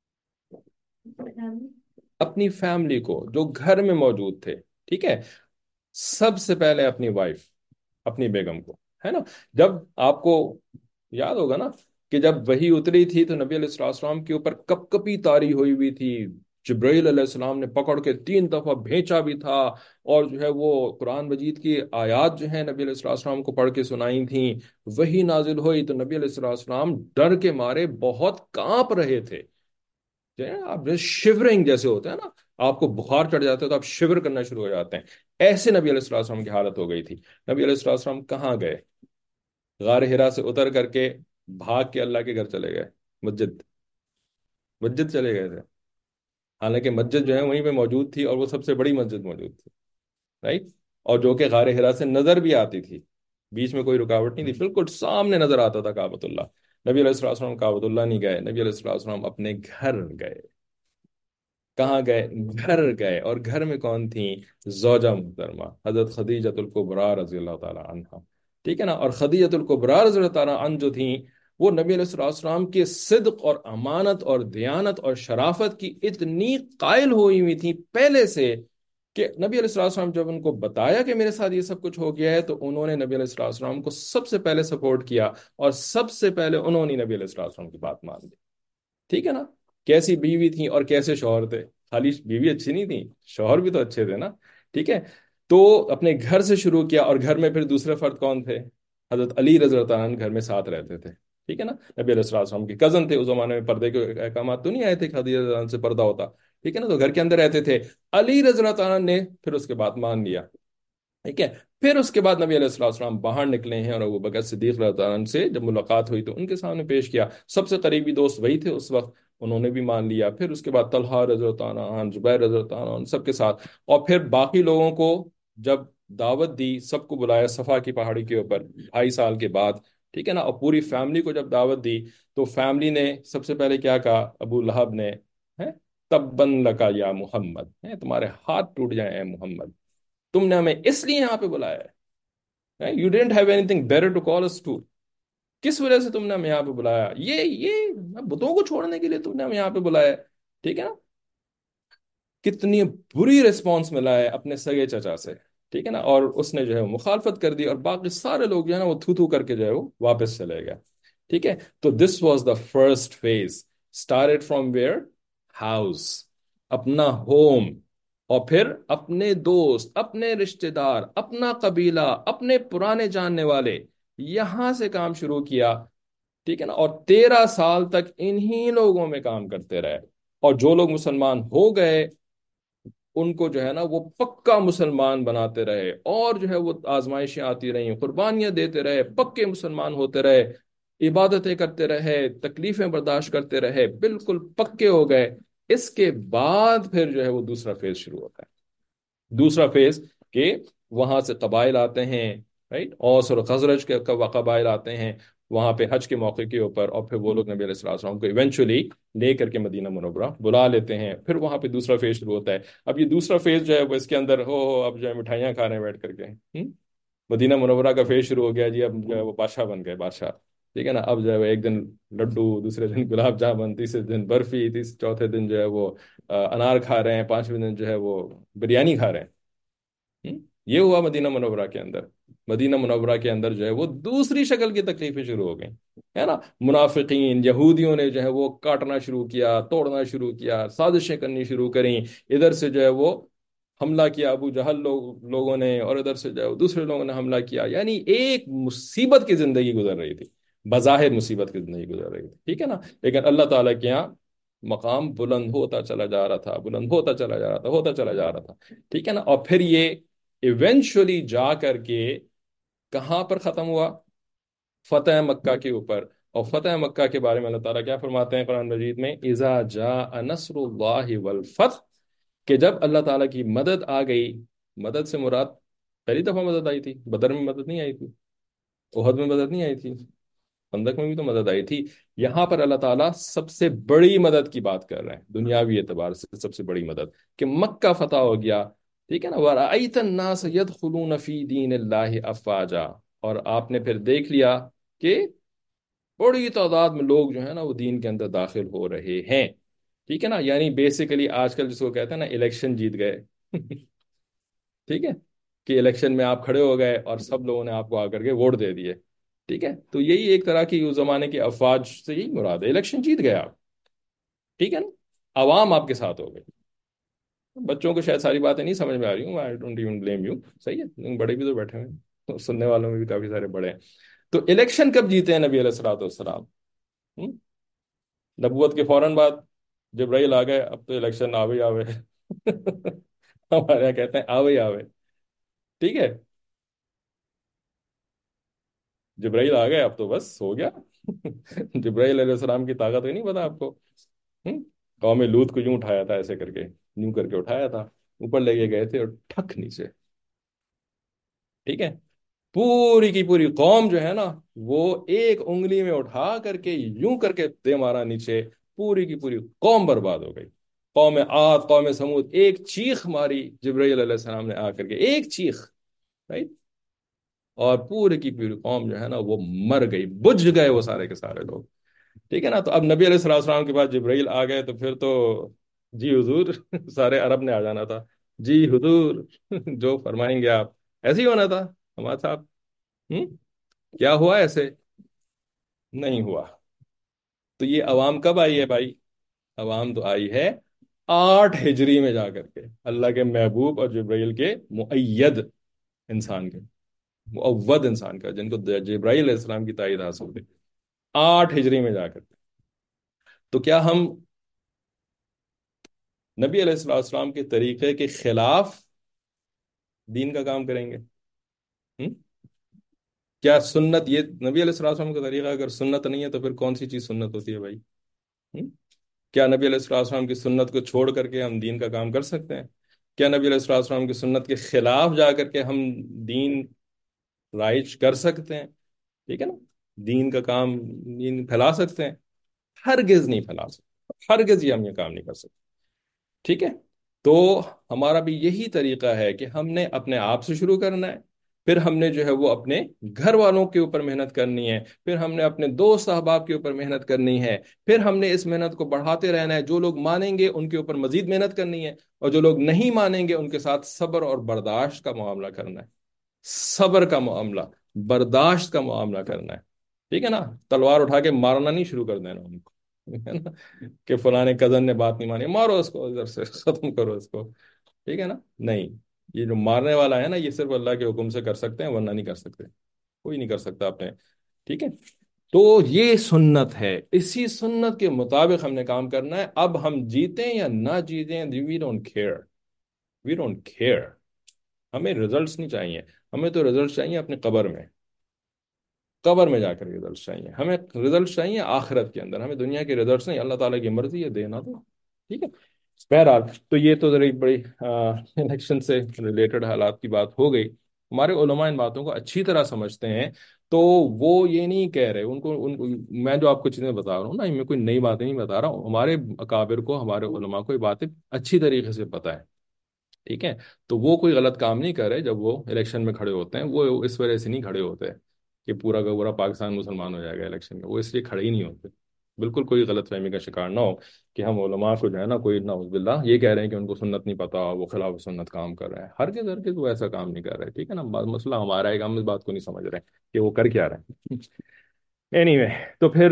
اپنی فیملی کو جو گھر میں موجود تھے. ٹھیک ہے. سب سے پہلے اپنی وائف، اپنی بیگم کو، ہے نا. جب آپ کو یاد ہوگا نا کہ جب وحی اتری تھی تو نبی علیہ الصلوۃ والسلام کے اوپر کپ کپی طاری ہوئی ہوئی تھی. جبرائیل علیہ السلام نے پکڑ کے تین دفعہ بھیجا بھی تھا، اور جو ہے وہ قرآن مجید کی آیات جو ہیں نبی علیہ الصلوۃ والسلام کو پڑھ کے سنائی تھیں. وحی نازل ہوئی تو نبی علیہ الصلوۃ والسلام ڈر کے مارے بہت کانپ رہے تھے. جو ہے نا آپ شیورنگ جیسے ہوتے ہیں نا، آپ کو بخار چڑھ جاتا ہے تو آپ شیور کرنا شروع ہو جاتے ہیں. ایسے نبی علیہ الصلوۃ والسلام کی حالت ہو گئی تھی. نبی علیہ الصلوۃ والسلام کہاں گئے؟ غار حرا سے اتر کر کے بھاگ کے اللہ کے گھر چلے گئے، مسجد مسجد چلے گئے تھے. حالانکہ مسجد جو ہے وہیں پہ موجود تھی، اور وہ سب سے بڑی مسجد موجود تھی، رائٹ. اور جو کہ غار حرا سے نظر بھی آتی تھی، بیچ میں کوئی رکاوٹ نہیں تھی، بالکل سامنے نظر آتا تھا کعبۃ اللہ. نبی علیہ الصلوۃ والسلام کعبۃ اللہ نہیں گئے، نبی علیہ الصلوۃ والسلام اپنے گھر گئے. کہاں گئے؟ گھر گئے. اور گھر میں کون تھیں؟ زوجہ محترمہ حضرت خدیجۃ الکبریٰ رضی اللہ تعالی عنہا. ٹھیک ہے نا. اور خدیجۃ الکبریٰ رضی اللہ تعالی عنہ جو تھیں، وہ نبی علیہ الصلوۃ والسلام کے صدق اور امانت اور دیانت اور شرافت کی اتنی قائل ہوئی ہوئی تھیں پہلے سے کہ نبی علیہ الصلوۃ والسلام جب ان کو بتایا کہ میرے ساتھ یہ سب کچھ ہو گیا ہے تو انہوں نے نبی علیہ الصلوۃ والسلام کو سب سے پہلے سپورٹ کیا، اور سب سے پہلے انہوں نے نبی علیہ الصلوۃ والسلام کی بات مان لی. ٹھیک ہے نا. کیسی بیوی تھیں اور کیسے شوہر تھے. خالی بیوی اچھی نہیں تھی، شوہر بھی تو اچھے تھے نا. ٹھیک ہے. تو اپنے گھر سے شروع کیا، اور گھر میں پھر دوسرے فرد کون تھے؟ حضرت علی رضی اللہ تعالیٰ عنہ گھر میں ساتھ رہتے تھے. ٹھیک ہے نا. نبی علیہ الصلوۃ والسلام کے کزن تھے. اس زمانے میں پردے کے احکامات تو نہیں آئے تھے کہ خدیجہ رضی اللہ عنہ سے پردہ ہوتا. ٹھیک ہے نا. تو گھر کے اندر رہتے تھے. علی رضی اللہ تعالیٰ نے پھر اس کے بعد مان لیا. ٹھیک ہے. پھر اس کے بعد نبی علیہ الصلوۃ والسلام باہر نکلے ہیں، اور ابو بکر صدیق رضی اللہ عنہ سے جب ملاقات ہوئی تو ان کے سامنے پیش کیا. سب سے قریبی دوست وہی تھے اس وقت، انہوں نے بھی مان لیا. پھر اس کے بعد طلحہ رضی اللہ عنہ، زبیر رضی اللہ عنہ، سب کے ساتھ. اور پھر باقی لوگوں کو جب دعوت دی، سب کو بلایا صفا کی پہاڑی کے اوپر ڈھائی سال کے بعد. ٹھیک ہے نا. اور پوری فیملی کو جب دعوت دی تو فیملی نے سب سے پہلے کیا کہا؟ ابو لہب نے، ہے تبن لکا یا محمد، ہے تمہارے ہاتھ ٹوٹ جائیں اے محمد، تم نے ہمیں اس لیے یہاں پہ بلایا ہے، you didn't have anything better to call us to, کس وجہ سے تم نے ہمیں یہاں پہ بلایا، یہ یہ بتوں کو چھوڑنے کے لیے تم نے ہمیں یہاں پہ بلایا ہے، ٹھیک ہے نا؟ کتنی بری رسپانس ملا ہے اپنے سگے چچا سے، ٹھیک ہے نا، اور اس نے جو ہے وہ مخالفت کر دی، اور باقی سارے لوگ جو ہے نا وہ تھو تھو کر کے جو ہے وہ واپس چلے گئے، ٹھیک ہے؟ تو this was the first phase, start from where, house, اپنا ہوم، اور پھر اپنے دوست، اپنے رشتہ دار، اپنا قبیلہ، اپنے پرانے جاننے والے، یہاں سے کام شروع کیا، ٹھیک ہے نا، اور تیرہ سال تک انہی لوگوں میں کام کرتے رہے، اور جو لوگ مسلمان ہو گئے ان کو جو ہے نا وہ پکا مسلمان بناتے رہے، اور جو ہے وہ آزمائشیں آتی رہیں، قربانیاں دیتے رہے، پکے مسلمان ہوتے رہے، عبادتیں کرتے رہے، تکلیفیں برداشت کرتے رہے، بالکل پکے ہو گئے۔ اس کے بعد پھر جو ہے وہ دوسرا فیز شروع ہوتا ہے، دوسرا فیز کہ وہاں سے قبائل آتے ہیں، رائٹ، اوس اور خزرج کے قبائل آتے ہیں وہاں پہ حج کے موقع کے اوپر، اور پھر وہ لوگ نبی علیہ السلام السلام کو ایونچولی لے کر کے مدینہ منورہ بلا لیتے ہیں، پھر وہاں پہ دوسرا فیز شروع ہوتا ہے۔ اب یہ دوسرا فیز جو ہے وہ اس کے اندر ہو ہو اب جو ہے مٹھائیاں کھا رہے ہیں بیٹھ کر کے، ہم؟ مدینہ منورہ کا فیز شروع ہو گیا جی، اب جو ہے وہ بادشاہ بن گئے، بادشاہ، ٹھیک ہے نا، اب جو ہے وہ ایک دن لڈو، دوسرے دن گلاب جامن، تیسرے دن برفی، تیس چوتھے دن جو ہے وہ آ، انار کھا رہے ہیں، پانچویں دن جو ہے وہ بریانی کھا رہے ہیں، ہم؟ یہ ہوا مدینہ منورہ کے اندر۔ مدینہ منورہ کے اندر جو ہے وہ دوسری شکل کی تکلیفیں شروع ہو گئیں، ہے نا، منافقین یہودیوں نے جو ہے وہ کاٹنا شروع کیا، توڑنا شروع کیا، سازشیں کرنی شروع کریں، ادھر سے جو ہے وہ حملہ کیا ابو جہل لوگ لوگوں نے، اور ادھر سے جو ہے وہ دوسرے لوگوں نے حملہ کیا، یعنی ایک مصیبت کی زندگی گزر رہی تھی، بظاہر مصیبت کی زندگی گزر رہی تھی، ٹھیک ہے نا، لیکن اللہ تعالیٰ کے یہاں مقام بلند ہوتا چلا جا رہا تھا، بلند ہوتا چلا جا رہا تھا، ہوتا چلا جا رہا تھا، ٹھیک ہے نا، اور پھر یہ ایونچولی جا کر کے کہاں پر ختم ہوا؟ فتح مکہ کے اوپر۔ اور فتح مکہ کے بارے میں اللہ تعالیٰ کیا فرماتے ہیں قرآن مجید میں؟ اذا جاء نصر اللہ والفتح، کہ جب اللہ تعالیٰ کی مدد آ گئی، مدد سے مراد پہلی دفعہ مدد آئی تھی، بدر میں مدد نہیں آئی تھی، احد میں مدد نہیں آئی تھی، خندق میں بھی تو مدد آئی تھی، یہاں پر اللہ تعالیٰ سب سے بڑی مدد کی بات کر رہے ہیں دنیاوی اعتبار سے، سب سے بڑی مدد کہ مکہ فتح ہو گیا، ٹھیک ہے نا، وَرَأَيْتَ النَّاسَ يَدْخُلُونَ فِي دِينِ اللَّهِ أَفْوَاجًا، اور آپ نے پھر دیکھ لیا کہ بڑی تعداد میں لوگ جو ہے نا وہ دین کے اندر داخل ہو رہے ہیں، ٹھیک ہے نا، یعنی بیسیکلی آج کل جس کو کہتے ہیں نا الیکشن جیت گئے ٹھیک ہے، کہ الیکشن میں آپ کھڑے ہو گئے اور سب لوگوں نے آپ کو آ کر کے ووٹ دے دیے، ٹھیک ہے، تو یہی ایک طرح کی اس زمانے کی افواج سے یہی مراد ہے، الیکشن جیت گیا آپ، ٹھیک ہے نا، عوام آپ کے ساتھ ہو گئی۔ بچوں کو شاید ساری باتیں نہیں سمجھ میں آ رہی ہوں، I don't even blame you, صحیح ہے، لیکن بڑے بھی تو بیٹھے ہوئے ہیں، سننے والوں میں بھی کافی سارے بڑے ہیں۔ تو الیکشن کب جیتے ہیں نبی علیہ الصلوۃ والسلام؟ ہم؟ نبوت کے فوراً بعد جبرائیل آ گئے، اب تو الیکشن آوے آوے ہمارے یہاں کہتے ہیں آوے آوے، ٹھیک ہے، جبرائیل آ گئے اب تو بس ہو گیا جبرائیل علیہ السلام کی طاقت ہی نہیں پتا آپ کو؟ ہم؟ قوم لوط کو یوں اٹھایا تھا، ایسے کر کے، یوں کر کے اٹھایا تھا، اوپر لے کے گئے تھے اور ٹھک نیچے، ٹھیک ہے، پوری کی پوری قوم جو ہے نا وہ ایک انگلی میں اٹھا کر کے یوں کر کے دے مارا نیچے، پوری کی پوری قوم برباد ہو گئی، قوم عاد، قوم سمود، ایک چیخ ماری جبرائیل علیہ السلام نے آ کر کے، ایک چیخ، right؟ اور پوری کی پوری قوم جو ہے نا وہ مر گئی، بجھ گئے وہ سارے کے سارے لوگ، ٹھیک ہے نا، تو اب نبی علیہ السلام السلام کے بعد جبرائیل آ گئے تو پھر تو جی حضور سارے عرب نے آ جانا تھا، جی حضور جو فرمائیں گے آپ، ایسے ہی ہونا تھا ہمارا صاحب، ہم؟ کیا ہوا؟ ایسے نہیں ہوا۔ تو یہ عوام کب آئی ہے بھائی؟ عوام تو آئی ہے آٹھ ہجری میں جا کر کے، اللہ کے محبوب اور جبرائیل کے مؤید انسان کے، معود انسان کا، جن کو جبرائیل علیہ السلام کی تائید حاصل ہوئی، آٹھ ہجری میں جا کر کے۔ تو کیا ہم نبی علیہ السلام السلام کے طریقے کے خلاف دین کا کام کریں گے؟ ہم؟ کیا سنت، یہ نبی علیہ السلام السلام کا طریقہ اگر سنت نہیں ہے تو پھر کون سی چیز سنت ہوتی ہے بھائی؟ ہم؟ کیا نبی علیہ السلام السلام کی سنت کو چھوڑ کر کے ہم دین کا کام کر سکتے ہیں؟ کیا نبی علیہ السلام السلام کی سنت کے خلاف جا کر کے ہم دین رائج کر سکتے ہیں؟ ٹھیک ہے نا، دین کا کام، دین پھیلا سکتے ہیں؟ ہرگز نہیں پھیلا سکتے، ہرگز یہ ہم یہ کام نہیں کر سکتے، ٹھیک ہے؟ تو ہمارا بھی یہی طریقہ ہے کہ ہم نے اپنے آپ سے شروع کرنا ہے، پھر ہم نے جو ہے وہ اپنے گھر والوں کے اوپر محنت کرنی ہے، پھر ہم نے اپنے دوست احباب کے اوپر محنت کرنی ہے، پھر ہم نے اس محنت کو بڑھاتے رہنا ہے، جو لوگ مانیں گے ان کے اوپر مزید محنت کرنی ہے، اور جو لوگ نہیں مانیں گے ان کے ساتھ صبر اور برداشت کا معاملہ کرنا ہے، صبر کا معاملہ، برداشت کا معاملہ کرنا ہے، ٹھیک ہے نا؟ تلوار اٹھا کے مارنا نہیں شروع کر دینا ان کو، ہے نا؟ کہ فلاں کزن نے بات نہیں مانی، مارو اس کو ادھر سے، ختم کرو اس کو، ٹھیک ہے نا؟ نہیں، یہ جو مارنے والا ہے نا، یہ صرف اللہ کے حکم سے کر سکتے ہیں، ورنہ نہیں کر سکتے، کوئی نہیں کر سکتا اپنے، ٹھیک ہے؟ تو یہ سنت ہے، اسی سنت کے مطابق ہم نے کام کرنا ہے، اب ہم جیتیں یا نہ جیتیں، we don't care, we don't care, ہمیں ریزلٹس نہیں چاہیے، ہمیں تو ریزلٹس چاہیے اپنے قبر میں، قبر میں جا کر ریزلٹس چاہیے ہمیں، ریزلٹس چاہیے آخرت کے اندر، ہمیں دنیا کے ریزلٹس نہیں، اللہ تعالیٰ کی مرضی ہے دینا تو، ٹھیک ہے؟ بہرحال، تو یہ تو ذرا ایک بڑی الیکشن سے ریلیٹڈ حالات کی بات ہو گئی، ہمارے علماء ان باتوں کو اچھی طرح سمجھتے ہیں، تو وہ یہ نہیں کہہ رہے ان کو، ان کو میں جو آپ کو چیزیں بتا رہا ہوں نا، میں کوئی نئی باتیں نہیں بتا رہا ہوں، ہمارے اکابر کو، ہمارے علماء کو یہ باتیں اچھی طریقے سے پتہ ہے، ٹھیک ہے؟ تو وہ کوئی غلط کام نہیں کر رہے جب وہ الیکشن میں کھڑے ہوتے ہیں، وہ اس وجہ سے نہیں کھڑے ہوتے کہ پورا کا پورا پاکستان مسلمان ہو جائے گا الیکشن میں، وہ اس لیے کھڑے ہی نہیں ہوتے، بالکل کوئی غلط فہمی کا شکار نہ ہو کہ ہم علماء کو جو ہے نا کوئی نعوذ باللہ یہ کہہ رہے ہیں کہ ان کو سنت نہیں پتا، وہ خلاف سنت کام کر رہے ہیں، ہرگز ہرگز وہ ایسا کام نہیں کر رہے، ٹھیک ہے نا؟ بات- مسئلہ ہمارا ہے کہ ہم اس بات کو نہیں سمجھ رہے کہ وہ کر کیا رہے ہیں۔ اینی وے، تو پھر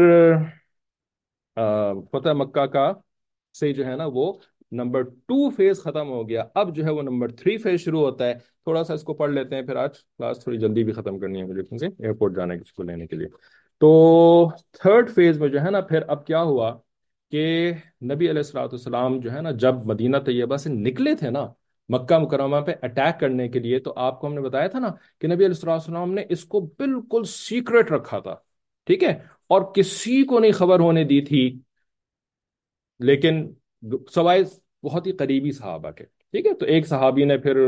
آ، فتح مکہ کا سے جو ہے نا وہ نمبر ٹو فیز ختم ہو گیا، اب جو ہے وہ نمبر تھری فیز شروع ہوتا ہے، تھوڑا سا اس کو پڑھ لیتے ہیں، پھر آج کلاس تھوڑی جلدی بھی ختم کرنی ہے مجھے کیونکہ ایئرپورٹ جانا ہے کسی کو لینے کے لیے۔ تو تھرڈ فیز میں جو ہے نا پھر اب کیا ہوا کہ نبی علیہ الصلوۃ والسلام جو ہے نا جب مدینہ طیبہ سے نکلے تھے نا مکہ مکرمہ پہ اٹیک کرنے کے لیے، تو آپ کو ہم نے بتایا تھا نا کہ نبی علیہ الصلوۃ والسلام نے اس کو بالکل سیکرٹ رکھا تھا، ٹھیک ہے؟ اور کسی کو نہیں خبر ہونے دی تھی، لیکن سوائے بہت ہی قریبی صحابہ کے، ٹھیک ہے؟ تو ایک صحابی نے پھر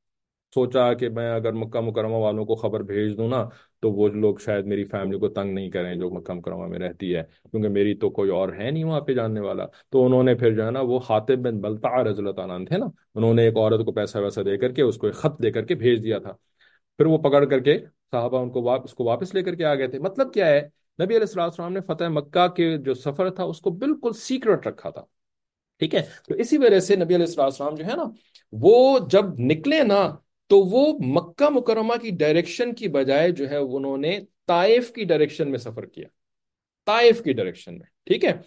سوچا کہ میں اگر مکہ مکرمہ والوں کو خبر بھیج دوں نا تو وہ لوگ شاید میری فیملی کو تنگ نہیں کریں جو مکہ مکرمہ میں رہتی ہے، کیونکہ میری تو کوئی اور ہے نہیں وہاں پہ جاننے والا، تو انہوں نے پھر جو ہے نا وہ حاطب بن بلتع رضی اللہ تعالیٰ عنہ تھے نا، انہوں نے ایک عورت کو پیسہ ویسہ دے کر کے اس کو ایک خط دے کر کے بھیج دیا تھا، پھر وہ پکڑ کر کے صحابہ ان کو واپس اس کو واپس لے کر کے آ گئے تھے۔ مطلب کیا ہے، نبی علیہ الصلوۃ والسلام نے فتح مکہ کے جو سفر تھا اس کو بالکل سیکرٹ رکھا تھا، ٹھیک ہے؟ تو اسی وجہ سے نبی علیہ الصلوۃ والسلام جو ہے نا وہ جب نکلے نا تو وہ مکہ مکرمہ کی ڈائریکشن کی بجائے جو ہے انہوں نے طائف کی ڈائریکشن میں سفر کیا، طائف کی ڈائریکشن میں، ٹھیک ہے؟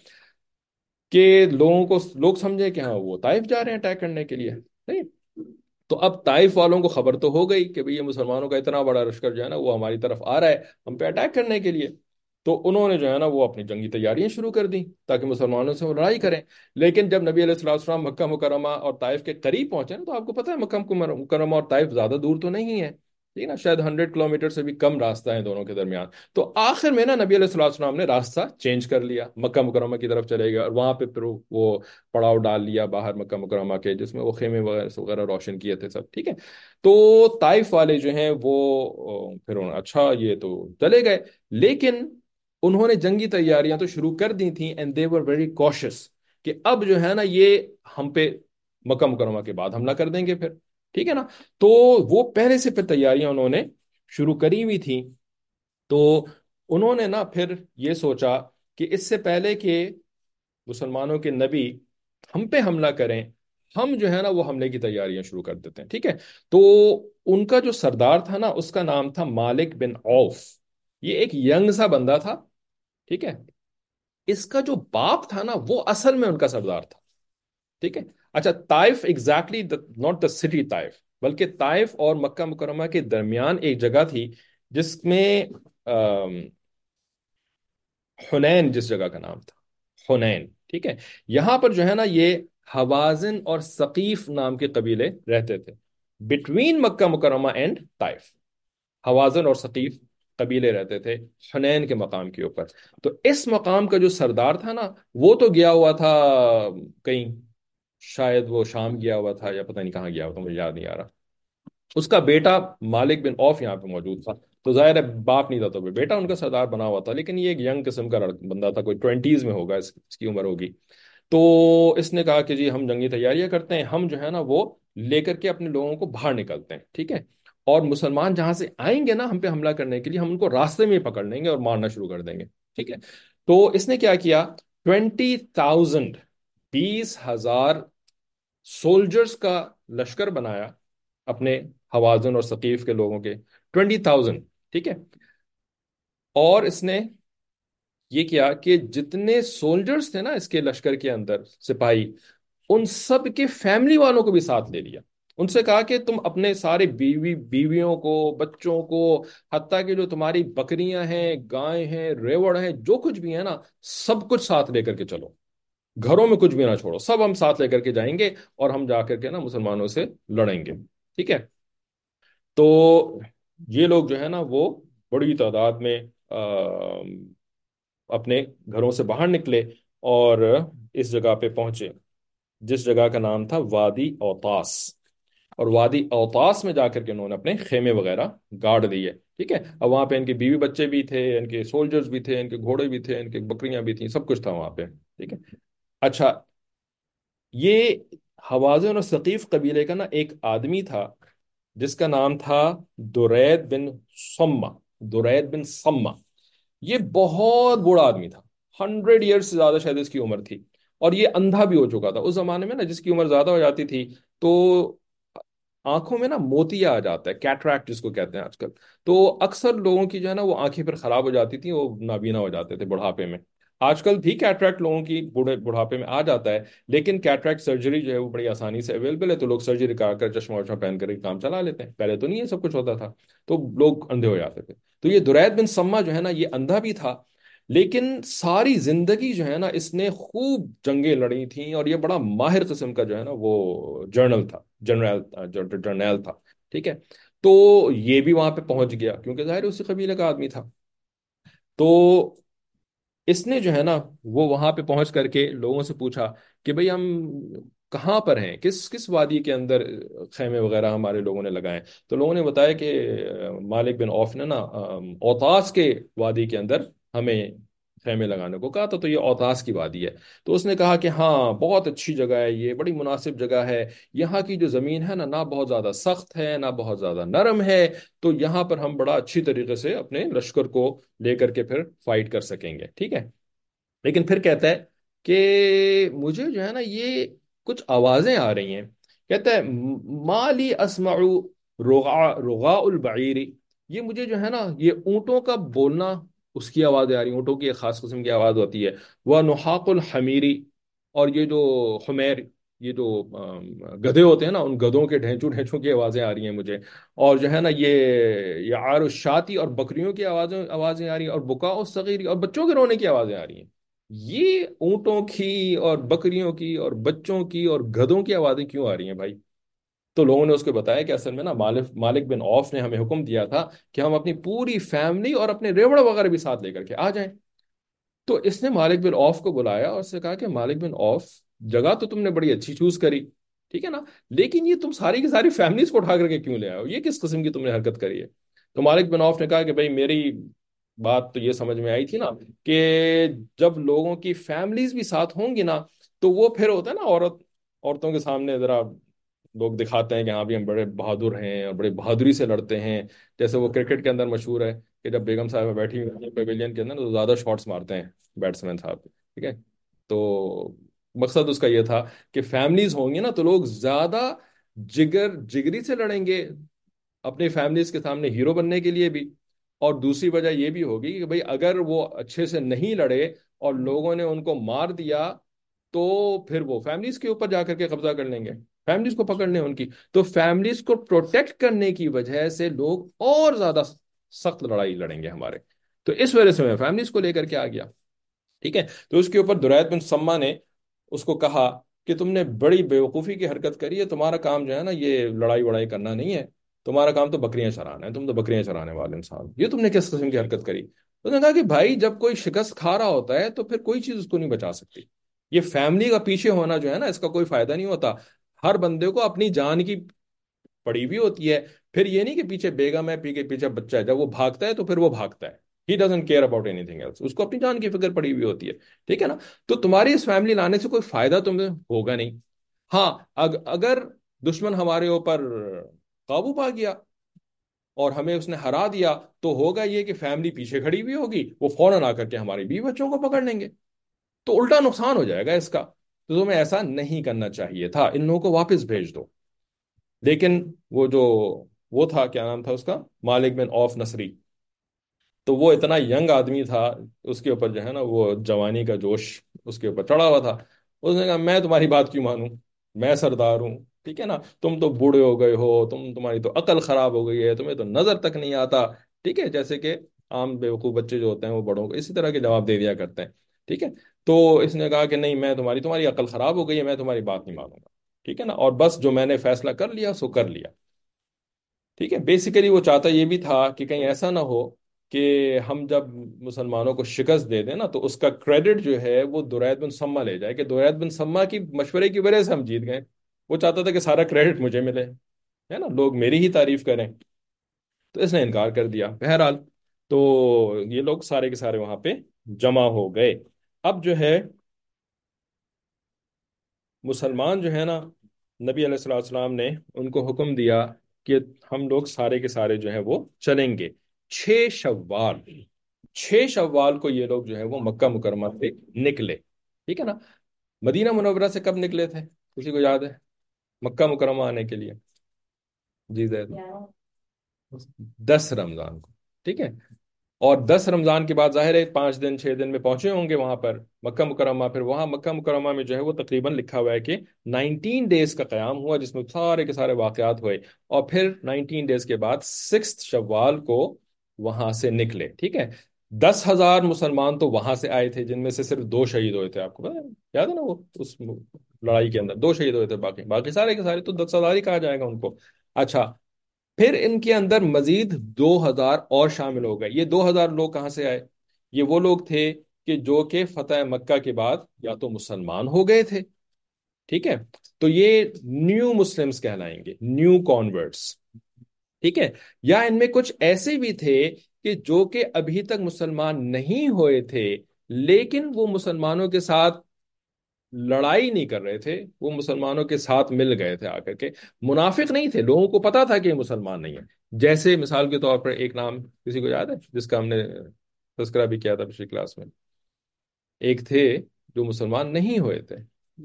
کہ لوگوں کو لوگ سمجھے کہ ہاں وہ طائف جا رہے ہیں اٹیک کرنے کے لیے، نہیں؟ تو اب طائف والوں کو خبر تو ہو گئی کہ بھئی یہ مسلمانوں کا اتنا بڑا لشکر جو ہے نا وہ ہماری طرف آ رہا ہے ہم پہ اٹیک کرنے کے لیے، تو انہوں نے جو ہے نا وہ اپنی جنگی تیاریاں شروع کر دیں تاکہ مسلمانوں سے وہ لڑائی کریں، لیکن جب نبی علیہ الصلوۃ والسلام مکہ مکرمہ اور طائف کے قریب پہنچے نا تو آپ کو پتہ ہے مکہ مکرمہ اور طائف زیادہ دور تو نہیں ہے، ٹھیک ہے نا؟ شاید ہنڈریڈ کلو میٹر سے بھی کم راستہ ہے دونوں کے درمیان، تو آخر میں نا نبی علیہ الصلوۃ والسلام نے راستہ چینج کر لیا، مکہ مکرمہ کی طرف چلے گئے، اور وہاں پہ پھر وہ پڑاؤ ڈال لیا باہر مکہ مکرمہ کے، جس میں وہ خیمے وغیرہ وغیرہ روشن کیے تھے سب، ٹھیک ہے؟ تو طائف والے جو ہیں وہ آ، پھر انہوں نے اچھا یہ تو چلے گئے، لیکن انہوں نے جنگی تیاریاں تو شروع کر دی تھیں، اینڈ دے ور ویری کوشس کہ اب جو ہے نا یہ ہم پہ مکہ مکرمہ کے بعد حملہ کر دیں گے پھر، ٹھیک ہے نا؟ تو وہ پہلے سے پھر تیاریاں انہوں نے شروع کری ہوئی تھیں، تو انہوں نے نا پھر یہ سوچا کہ اس سے پہلے کہ مسلمانوں کے نبی ہم پہ حملہ کریں، ہم جو ہے نا وہ حملے کی تیاریاں شروع کر دیتے ہیں، ٹھیک ہے؟ تو ان کا جو سردار تھا نا اس کا نام تھا مالک بن عوف، یہ ایک ینگ سا بندہ تھا، ٹھیک ہے؟ اس کا جو باپ تھا نا وہ اصل میں ان کا سردار تھا، ٹھیک ہے؟ اچھا، Taif exactly not the city Taif, بلکہ طائف اور مکہ مکرمہ کے درمیان ایک جگہ تھی جس میں آم، حنین، جس جگہ کا نام تھا حنین، ٹھیک ہے؟ یہاں پر جو ہے نا یہ حوازن اور ثقیف نام کے قبیلے رہتے تھے، بٹوین مکہ مکرمہ اینڈ طائف، حوازن اور ثقیف قبیلے رہتے تھے حنین کے مقام کے اوپر، تو اس مقام کا جو سردار تھا نا وہ تو گیا ہوا تھا کہیں، شاید وہ شام گیا ہوا تھا یا پتہ نہیں کہاں گیا ہوا تھا، مجھے یاد نہیں آ رہا، اس کا بیٹا مالک بن اوف یہاں پہ موجود تھا، تو ظاہر ہے باپ نہیں تھا تو بیٹا ان کا سردار بنا ہوا تھا، لیکن یہ ایک ینگ قسم کا بندہ تھا، کوئی ٹوینٹیز میں ہوگا اس, اس کی عمر ہوگی، تو اس نے کہا کہ جی ہم جنگی تیاریاں کرتے ہیں، ہم جو ہے نا وہ لے کر کے اپنے لوگوں کو باہر نکلتے ہیں، ٹھیک ہے، اور مسلمان جہاں سے آئیں گے نا ہم پہ حملہ کرنے کے لیے، ہم ان کو راستے میں ہی پکڑ لیں گے اور مارنا شروع کر دیں گے، ٹھیک ہے۔ تو اس نے کیا کیا، ٹوینٹی تھاؤزینڈ، بیس ہزار سولجرز کا لشکر بنایا اپنے حوازن اور ثقیف کے لوگوں کے، ٹوینٹی تھاؤزینڈ، ٹھیک ہے۔ اور اس نے یہ کیا کہ جتنے سولجرز تھے نا اس کے لشکر کے اندر، سپاہی، ان سب کے فیملی والوں کو بھی ساتھ لے لیا، ان سے کہا کہ تم اپنے سارے بیوی بیویوں کو، بچوں کو، حتیٰ کہ جو تمہاری بکریاں ہیں، گائیں ہیں، ریوڑ ہیں، جو کچھ بھی ہے نا، سب کچھ ساتھ لے کر کے چلو، گھروں میں کچھ بھی نہ چھوڑو، سب ہم ساتھ لے کر کے جائیں گے اور ہم جا کر کے نا مسلمانوں سے لڑیں گے، ٹھیک ہے۔ تو یہ لوگ جو ہے نا وہ بڑی تعداد میں آ، اپنے گھروں سے باہر نکلے اور اس جگہ پہ پہنچے، جس جگہ کا نام تھا وادی اوتاس، اور وادی اوتاس میں جا کر کے انہوں نے اپنے خیمے وغیرہ گاڑ دیے، ٹھیک ہے۔ اب وہاں پہ ان کے بیوی بچے بھی تھے، ان کے سولجرز بھی تھے، ان کے گھوڑے بھی تھے، ان کے بکریاں بھی تھیں، سب کچھ تھا وہاں پہ، ٹھیک ہے۔ اچھا، یہ حوازن اور ثقیف قبیلے کا نا ایک آدمی تھا جس کا نام تھا درید بن سما، درید بن سما، یہ بہت بوڑھا آدمی تھا، ہنڈریڈ ایئرس سے زیادہ شاید اس کی عمر تھی، اور یہ اندھا بھی ہو چکا تھا۔ اس زمانے میں نا جس کی عمر زیادہ ہو جاتی تھی تو آنکھوں میں نا موتیا آ جاتا ہے، کیٹریکٹ جس کو کہتے ہیں آج کل، تو اکثر لوگوں کی جو ہے نا وہ آنکھیں پھر خراب ہو جاتی تھیں، وہ نابینا ہو جاتے تھے بڑھاپے میں۔ آج کل بھی کیٹریکٹ لوگوں کی بوڑھے بڑھاپے میں آ جاتا ہے، لیکن کیٹریکٹ سرجری جو ہے وہ بڑی آسانی سے اویلیبل ہے، تو لوگ سرجری کرا کر چشمہ وشمہ پہن کر کے کام چلا لیتے ہیں، پہلے تو نہیں یہ سب کچھ ہوتا تھا، تو لوگ اندھے ہو جاتے تھے۔ تو یہ درید بن سما جو ہے نا یہ اندھا بھی تھا، لیکن ساری زندگی جو ہے نا اس نے خوب جنگیں لڑی تھیں، اور یہ بڑا ماہر قسم کا جو ہے نا وہ جرنل تھا، جنرل جرنیل تھا، ٹھیک ہے۔ تو یہ بھی وہاں پہ پہنچ گیا کیونکہ ظاہر اسی قبیلے کا آدمی تھا، تو اس نے جو ہے نا وہ وہاں پہ پہنچ کر کے لوگوں سے پوچھا کہ بھئی ہم کہاں پر ہیں، کس کس وادی کے اندر خیمے وغیرہ ہمارے لوگوں نے لگائے ہیں۔ تو لوگوں نے بتایا کہ مالک بن عوف نے نا اوتاس کے وادی کے اندر ہمیں خیمے لگانے کو کہا تھا، تو یہ اوتاس کی وادی ہے۔ تو اس نے کہا کہ ہاں بہت اچھی جگہ ہے، یہ بڑی مناسب جگہ ہے، یہاں کی جو زمین ہے نا نہ بہت زیادہ سخت ہے نہ بہت زیادہ نرم ہے، تو یہاں پر ہم بڑا اچھی طریقے سے اپنے لشکر کو لے کر کے پھر فائٹ کر سکیں گے، ٹھیک ہے۔ لیکن پھر کہتا ہے کہ مجھے جو ہے نا یہ کچھ آوازیں آ رہی ہیں، کہتا ہے مالی اسمع رغاء رغاء البعیر، یہ مجھے جو ہے نا یہ اونٹوں کا بولنا، اس کی آوازیں آ رہی ہیں، اونٹوں کی ایک خاص قسم کی آواز ہوتی ہے، وہ نحاق الحمیری، اور یہ جو حمیر، یہ جو آم، گدھے ہوتے ہیں نا ان گدھوں کے ڈھینچوں ڈھینچوں کی آوازیں آ رہی ہیں مجھے، اور جو ہے نا یہ یعار الشاتی، اور بکریوں کی آوازیں آوازیں آ رہی ہیں، اور بکاء الصغیر، اور بچوں کے رونے کی آوازیں آ رہی ہیں۔ یہ اونٹوں کی اور بکریوں کی اور بچوں کی اور گدھوں کی آوازیں کیوں آ رہی ہیں بھائی؟ تو لوگوں نے اس کو بتایا کہ اصل میں نا مالک مالک بن عوف نے ہمیں حکم دیا تھا کہ ہم اپنی پوری فیملی اور اپنے ریوڑ وغیرہ بھی ساتھ لے کر کے آ جائیں۔ تو اس نے مالک بن عوف کو بلایا اور اس سے کہا کہ مالک بن عوف، جگہ تو تم نے بڑی اچھی چوز کری، ٹھیک ہے نا، لیکن یہ تم ساری کی ساری فیملیز کو اٹھا کر کے کیوں لے آئے ہو، یہ کس قسم کی تم نے حرکت کری ہے؟ تو مالک بن عوف نے کہا کہ بھائی میری بات تو یہ سمجھ میں آئی تھی نا کہ جب لوگوں کی فیملیز بھی ساتھ ہوں گی نا تو وہ پھر ہوتا ہے نا عورت عورتوں کے سامنے ذرا لوگ دکھاتے ہیں کہ ہاں بھی ہم بڑے بہادر ہیں اور بڑے بہادری سے لڑتے ہیں، جیسے وہ کرکٹ کے اندر مشہور ہے کہ جب بیگم صاحبہ بیٹھی ہوئی ہیں پیویلین کے اندر تو زیادہ شاٹس مارتے ہیں بیٹسمین صاحب، ٹھیک ہے۔ تو مقصد اس کا یہ تھا کہ فیملیز ہوں گی نا تو لوگ زیادہ جگر جگری سے لڑیں گے اپنی فیملیز کے سامنے ہیرو بننے کے لیے بھی، اور دوسری وجہ یہ بھی ہوگی کہ بھئی اگر وہ اچھے سے نہیں لڑے اور لوگوں نے ان کو مار دیا تو پھر وہ فیملیز کے اوپر جا کر کے قبضہ کر لیں گے، فیملیز کو پکڑ لیں ان کی، تو فیملیز کو پروٹیکٹ کرنے کی وجہ سے لوگ اور زیادہ سخت لڑائی لڑیں گے ہمارے، تو اس وجہ سے میں فیملیز کو لے کر کے آ گیا، ٹھیک ہے۔ تو اس کے اوپر درایت بن سما نے اس کو کہا کہ تم نے بڑی بیوقوفی کی حرکت کری ہے، تمہارا کام جو ہے نا یہ لڑائی وڑائی کرنا نہیں ہے، تمہارا کام تو بکریاں چرانا ہے، تم تو بکریاں چرانے والے انسان، یہ تم نے کس قسم کی حرکت کری؟ اس نے کہا کہ بھائی جب کوئی شکست کھا رہا ہوتا ہے تو پھر کوئی چیز اس کو نہیں بچا سکتی، یہ فیملی کا پیچھے ہونا جو ہے نا اس کا کوئی فائدہ نہیں ہوتا، ہر بندے کو اپنی جان کی پڑی بھی ہوتی ہے، پھر یہ نہیں کہ پیچھے بیگم ہے، پیچھے پیچھے بچہ ہے، جب وہ بھاگتا ہے تو پھر وہ بھاگتا ہے، he doesn't care about anything else, اس کو اپنی جان کی فکر پڑی ہوئی ہوتی ہے، ٹھیک ہے نا؟ تو تمہاری اس فیملی لانے سے کوئی فائدہ تمہیں ہوگا نہیں. ہاں، اگ- اگر دشمن ہمارے اوپر قابو پا گیا اور ہمیں اس نے ہرا دیا، تو ہوگا یہ کہ فیملی پیچھے کھڑی ہوئی ہوگی، وہ فوراً آ کر کے ہمارے بیوی بچوں کو پکڑ لیں گے، تو الٹا نقصان ہو جائے گا اس کا. تو تمہیں ایسا نہیں کرنا چاہیے تھا، ان لوگوں کو واپس بھیج دو. لیکن وہ جو وہ تھا، کیا نام تھا اس کا، مالک بن اوف نصری، تو وہ اتنا ینگ آدمی تھا، اس کے اوپر جو ہے نا وہ جوانی کا جوش اس کے اوپر چڑھا ہوا تھا. اس نے کہا میں تمہاری بات کیوں مانوں، میں سردار ہوں، ٹھیک ہے نا؟ تم تو بوڑھے ہو گئے ہو، تم تمہاری تو عقل خراب ہو گئی ہے، تمہیں تو نظر تک نہیں آتا. ٹھیک ہے، جیسے کہ عام بیوقوف بچے جو ہوتے ہیں وہ بڑوں کو اسی طرح کے جواب دے دیا کرتے ہیں. ٹھیک ہے. تو اس نے کہا کہ نہیں، میں تمہاری تمہاری عقل خراب ہو گئی ہے، میں تمہاری بات نہیں مانوں گا. ٹھیک ہے نا؟ اور بس جو میں نے فیصلہ کر لیا سو کر لیا. ٹھیک ہے. بیسیکلی وہ چاہتا یہ بھی تھا کہ کہیں ایسا نہ ہو کہ ہم جب مسلمانوں کو شکست دے دیں نا تو اس کا کریڈٹ جو ہے وہ درید بن سما لے جائے، کہ درید بن سما کی مشورے کی وجہ سے ہم جیت گئے. وہ چاہتا تھا کہ سارا کریڈٹ مجھے ملے، ہے نا، لوگ میری ہی تعریف کریں. تو اس نے انکار کر دیا. بہرحال، تو یہ لوگ سارے کے سارے وہاں پہ جمع ہو گئے. اب جو ہے مسلمان جو ہے نا، نبی علیہ الصلوۃ والسلام نے ان کو حکم دیا کہ ہم لوگ سارے کے سارے جو ہے وہ چلیں گے. چھ شوال، چھ شوال کو یہ لوگ جو ہے وہ مکہ مکرمہ سے نکلے. ٹھیک ہے نا؟ مدینہ منورہ سے کب نکلے تھے، کسی کو یاد ہے؟ مکہ مکرمہ آنے کے لیے؟ جی زید، دس رمضان کو. ٹھیک ہے. اور دس رمضان کے بعد ظاہر ہے پانچ دن چھ دن میں پہنچے ہوں گے وہاں پر مکہ مکرمہ. پھر وہاں مکہ مکرمہ میں جو ہے وہ تقریباً لکھا ہوا ہے کہ نائنٹین ڈیز کا قیام ہوا، جس میں سارے کے سارے واقعات ہوئے. اور پھر نائنٹین ڈیز کے بعد سکس شوال کو وہاں سے نکلے. ٹھیک ہے. دس ہزار مسلمان تو وہاں سے آئے تھے، جن میں سے صرف دو شہید ہوئے تھے. آپ کو پتا ہے؟ یاد ہے نا، وہ اس لڑائی کے اندر دو شہید ہوئے تھے، باقی باقی سارے کے سارے تو دس ہزار ہی کہا جائے گا ان کو. اچھا، پھر ان کے اندر مزید دو ہزار اور شامل ہو گئے. یہ دو ہزار لوگ کہاں سے آئے؟ یہ وہ لوگ تھے کہ جو کہ فتح مکہ کے بعد یا تو مسلمان ہو گئے تھے. ٹھیک ہے. تو یہ نیو مسلمز کہلائیں گے، نیو کانورٹس. ٹھیک ہے. یا ان میں کچھ ایسے بھی تھے کہ جو کہ ابھی تک مسلمان نہیں ہوئے تھے، لیکن وہ مسلمانوں کے ساتھ لڑائی نہیں کر رہے تھے، وہ مسلمانوں کے ساتھ مل گئے تھے آ کر کے. منافق نہیں تھے، لوگوں کو پتا تھا کہ یہ مسلمان نہیں ہے. جیسے مثال کے طور پر ایک نام کسی کو یاد ہے جس کا ہم نے تذکرہ بھی کیا تھا پچھلی کلاس میں؟ ایک تھے جو مسلمان نہیں ہوئے تھے.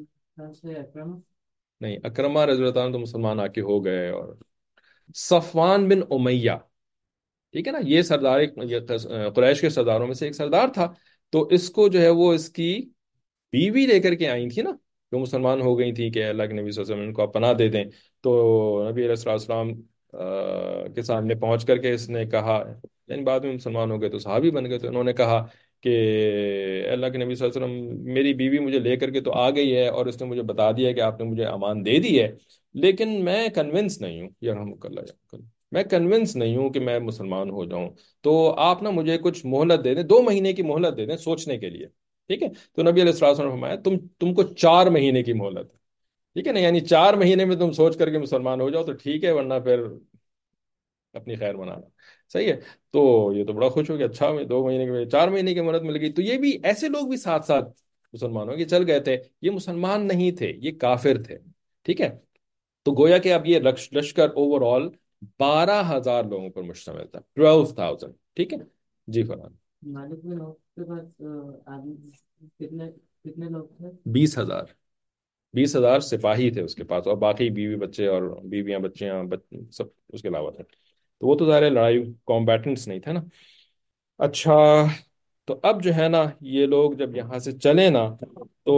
نہیں، اکرما رضی اللہ عنہ تو مسلمان آ کے ہو گئے. اور صفوان بن امیہ، ٹھیک ہے نا، یہ سردار یہ قریش کے سرداروں میں سے ایک سردار تھا. تو اس کو جو ہے وہ اس کی بیوی لے کر کے آئی تھی نا، جو مسلمان ہو گئی تھی کہ اللہ کے نبی صلی اللہ علیہ وسلم ان کو آپ پناہ دے دیں. تو نبی علیہ الصلوۃ والسلام آ، کے سامنے پہنچ کر کے اس نے کہا، یعنی بعد میں مسلمان ہو گئے تو صحابی بن گئے، تو انہوں نے کہا کہ اللہ کے نبی صلی اللہ علیہ وسلم، میری بیوی مجھے لے کر کے تو آ گئی ہے اور اس نے مجھے بتا دیا کہ آپ نے مجھے امان دے دی ہے، لیکن میں کنونس نہیں ہوں، یرحمک اللہ یرحمک اللہ، میں کنونس نہیں ہوں کہ میں مسلمان ہو جاؤں. تو آپ نا مجھے کچھ مہلت دے دیں، دو مہینے کی مہلت دے دیں سوچنے کے لیے. ٹھیک ہے. تو نبی علیہ الصلوۃ والسلام نے فرمایا تم تم کو چار مہینے کی مہلت ہے. ٹھیک ہے نا، یعنی چار مہینے میں تم سوچ کر کے مسلمان ہو جاؤ تو ٹھیک ہے، ورنہ پھر اپنی خیر بنانا. صحیح ہے. تو یہ تو بڑا خوش ہو گیا، اچھا میں دو مہینے کے چار مہینے کی مہلت مل گئی. تو یہ بھی ایسے لوگ بھی ساتھ ساتھ مسلمانوں کے چل گئے تھے. یہ مسلمان نہیں تھے، یہ کافر تھے. ٹھیک ہے. تو گویا کہ اب یہ لش- لشکر اوور آل بارہ ہزار لوگوں پر مشتمل تھا، ٹویلو تھاؤزینڈ. ٹھیک ہے. جی فرحان. مالک میں لوگ کے پاس آدمی کتنے کتنے لوگ تھے؟ بیس ہزار. بیس ہزار سپاہی تھے اس کے پاس، اور باقی بیوی بچے اور بیویاں بچیاں بچ- سب اس کے علاوہ تھے. تو وہ تو ظاہر ہے لڑائی کمبیٹنٹس نہیں تھے نا. اچھا، تو اب جو ہے نا یہ لوگ جب یہاں سے چلے نا، تو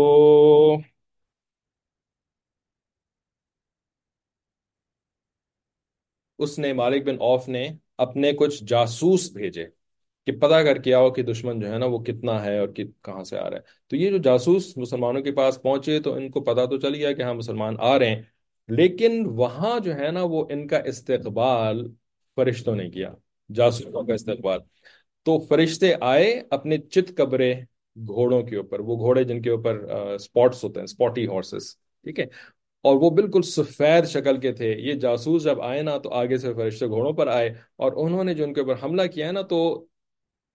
اس نے مالک بن اوف نے اپنے کچھ جاسوس بھیجے کہ پتہ کر کے آؤ کہ دشمن جو ہے نا وہ کتنا ہے اور کہ کہاں سے آ رہا ہے. تو یہ جو جاسوس مسلمانوں کے پاس پہنچے تو ان کو پتہ تو چل گیا کہ ہاں مسلمان آ رہے ہیں، لیکن وہاں جو ہے نا وہ ان کا استقبال فرشتوں نے کیا، جاسوسوں کا استقبال. تو فرشتے آئے اپنے چت کبرے گھوڑوں کے اوپر، وہ گھوڑے جن کے اوپر اسپاٹس ہوتے ہیں، اسپاٹی ہارسز. ٹھیک ہے. اور وہ بالکل سفید شکل کے تھے. یہ جاسوس جب آئے نا تو آگے سے فرشتے گھوڑوں پر آئے، اور انہوں نے جو ان کے اوپر حملہ کیا ہے نا، تو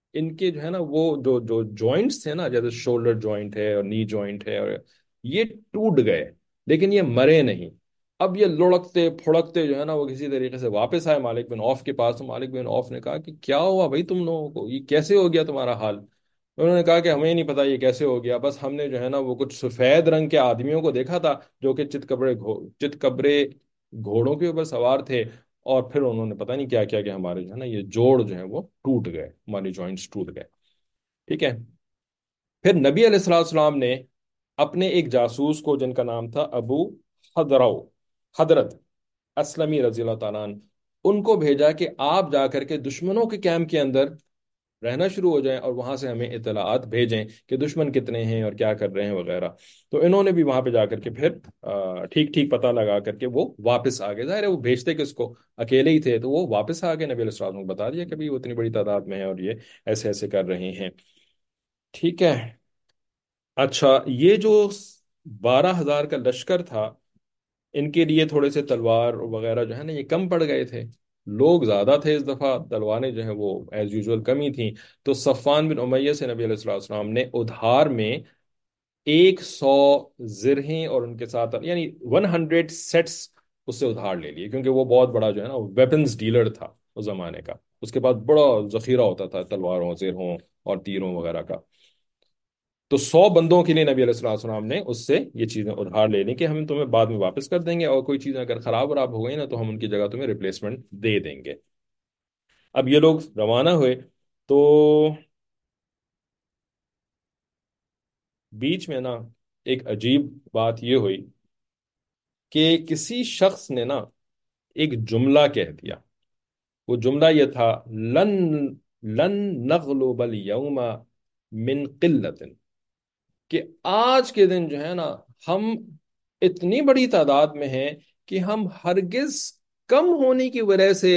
ان کے جو ہے نا وہ جو جو جوائنٹس تھے نا، جیسے شولڈر جوائنٹ ہے اور نی جوائنٹ ہے، اور یہ ٹوٹ گئے، لیکن یہ مرے نہیں۔ اب یہ لڑکتے پھڑکتے جو ہے نا وہ کسی طریقے سے واپس آئے مالک بن عوف کے پاس، تو مالک بن عوف نے کہا کہ کیا ہوا بھائی تم لوگوں کو، یہ کیسے ہو گیا تمہارا حال؟ انہوں نے کہا کہ ہمیں نہیں پتا یہ کیسے ہو گیا، بس ہم نے جو ہے نا وہ کچھ سفید رنگ کے آدمیوں کو دیکھا تھا جو کہ چت کبرے چت کبرے گھوڑوں کے اوپر سوار تھے، اور پھر انہوں نے پتہ نہیں کیا کیا کہ ہمارے جو ہے نا یہ جوڑ جو ہے وہ ٹوٹ گئے، ہماری جوائنٹس ٹوٹ گئے۔ ٹھیک ہے، پھر نبی علیہ السلام السلام نے اپنے ایک جاسوس کو جن کا نام تھا ابو حضرو حضرت اسلمی رضی اللہ تعالیٰ عنہ، ان کو بھیجا کہ آپ جا کر کے دشمنوں کے کیمپ کے اندر رہنا شروع ہو جائیں اور وہاں سے ہمیں اطلاعات بھیجیں کہ دشمن کتنے ہیں اور کیا کر رہے ہیں وغیرہ۔ تو انہوں نے بھی وہاں پہ جا کر کے پھر آ، ٹھیک ٹھیک پتہ لگا کر کے وہ واپس آ گئے۔ ظاہر ہے وہ بھیجتے کس کو، اکیلے ہی تھے، تو وہ واپس آ گئے، نبی علیہ السلام کو بتا دیا کہ بھی وہ اتنی بڑی تعداد میں ہے اور یہ ایسے ایسے کر رہے ہیں۔ ٹھیک ہے، اچھا یہ جو بارہ ہزار کا لشکر تھا، ان کے لیے تھوڑے سے تلوار وغیرہ جو ہے نا یہ کم پڑ گئے تھے، لوگ زیادہ تھے اس دفعہ، تلواریں جو ہیں وہ ایز یوزول کم ہی تھیں۔ تو صفان بن امیہ سے نبی علیہ الصلوۃ والسلام نے ادھار میں ایک سو زرہیں اور ان کے ساتھ یعنی ون ہنڈریڈ سیٹس اس سے ادھار لے لیے، کیونکہ وہ بہت بڑا جو ہے نا ویپنز ڈیلر تھا اس زمانے کا، اس کے پاس بڑا ذخیرہ ہوتا تھا تلواروں زرہوں اور تیروں وغیرہ کا۔ تو سو بندوں کے لیے نبی علیہ السلام والسلام نے اس سے یہ چیزیں ادھار لے لیں کہ ہم تمہیں بعد میں واپس کر دیں گے، اور کوئی چیزیں اگر خراب وراب ہو گئی نا تو ہم ان کی جگہ تمہیں ریپلیسمنٹ دے دیں گے۔ اب یہ لوگ روانہ ہوئے، تو بیچ میں نا ایک عجیب بات یہ ہوئی کہ کسی شخص نے نا ایک جملہ کہہ دیا۔ وہ جملہ یہ تھا، لن لن نغلب اليوم من قلت، کہ آج کے دن جو ہے نا ہم اتنی بڑی تعداد میں ہیں کہ ہم ہرگز کم ہونے کی وجہ سے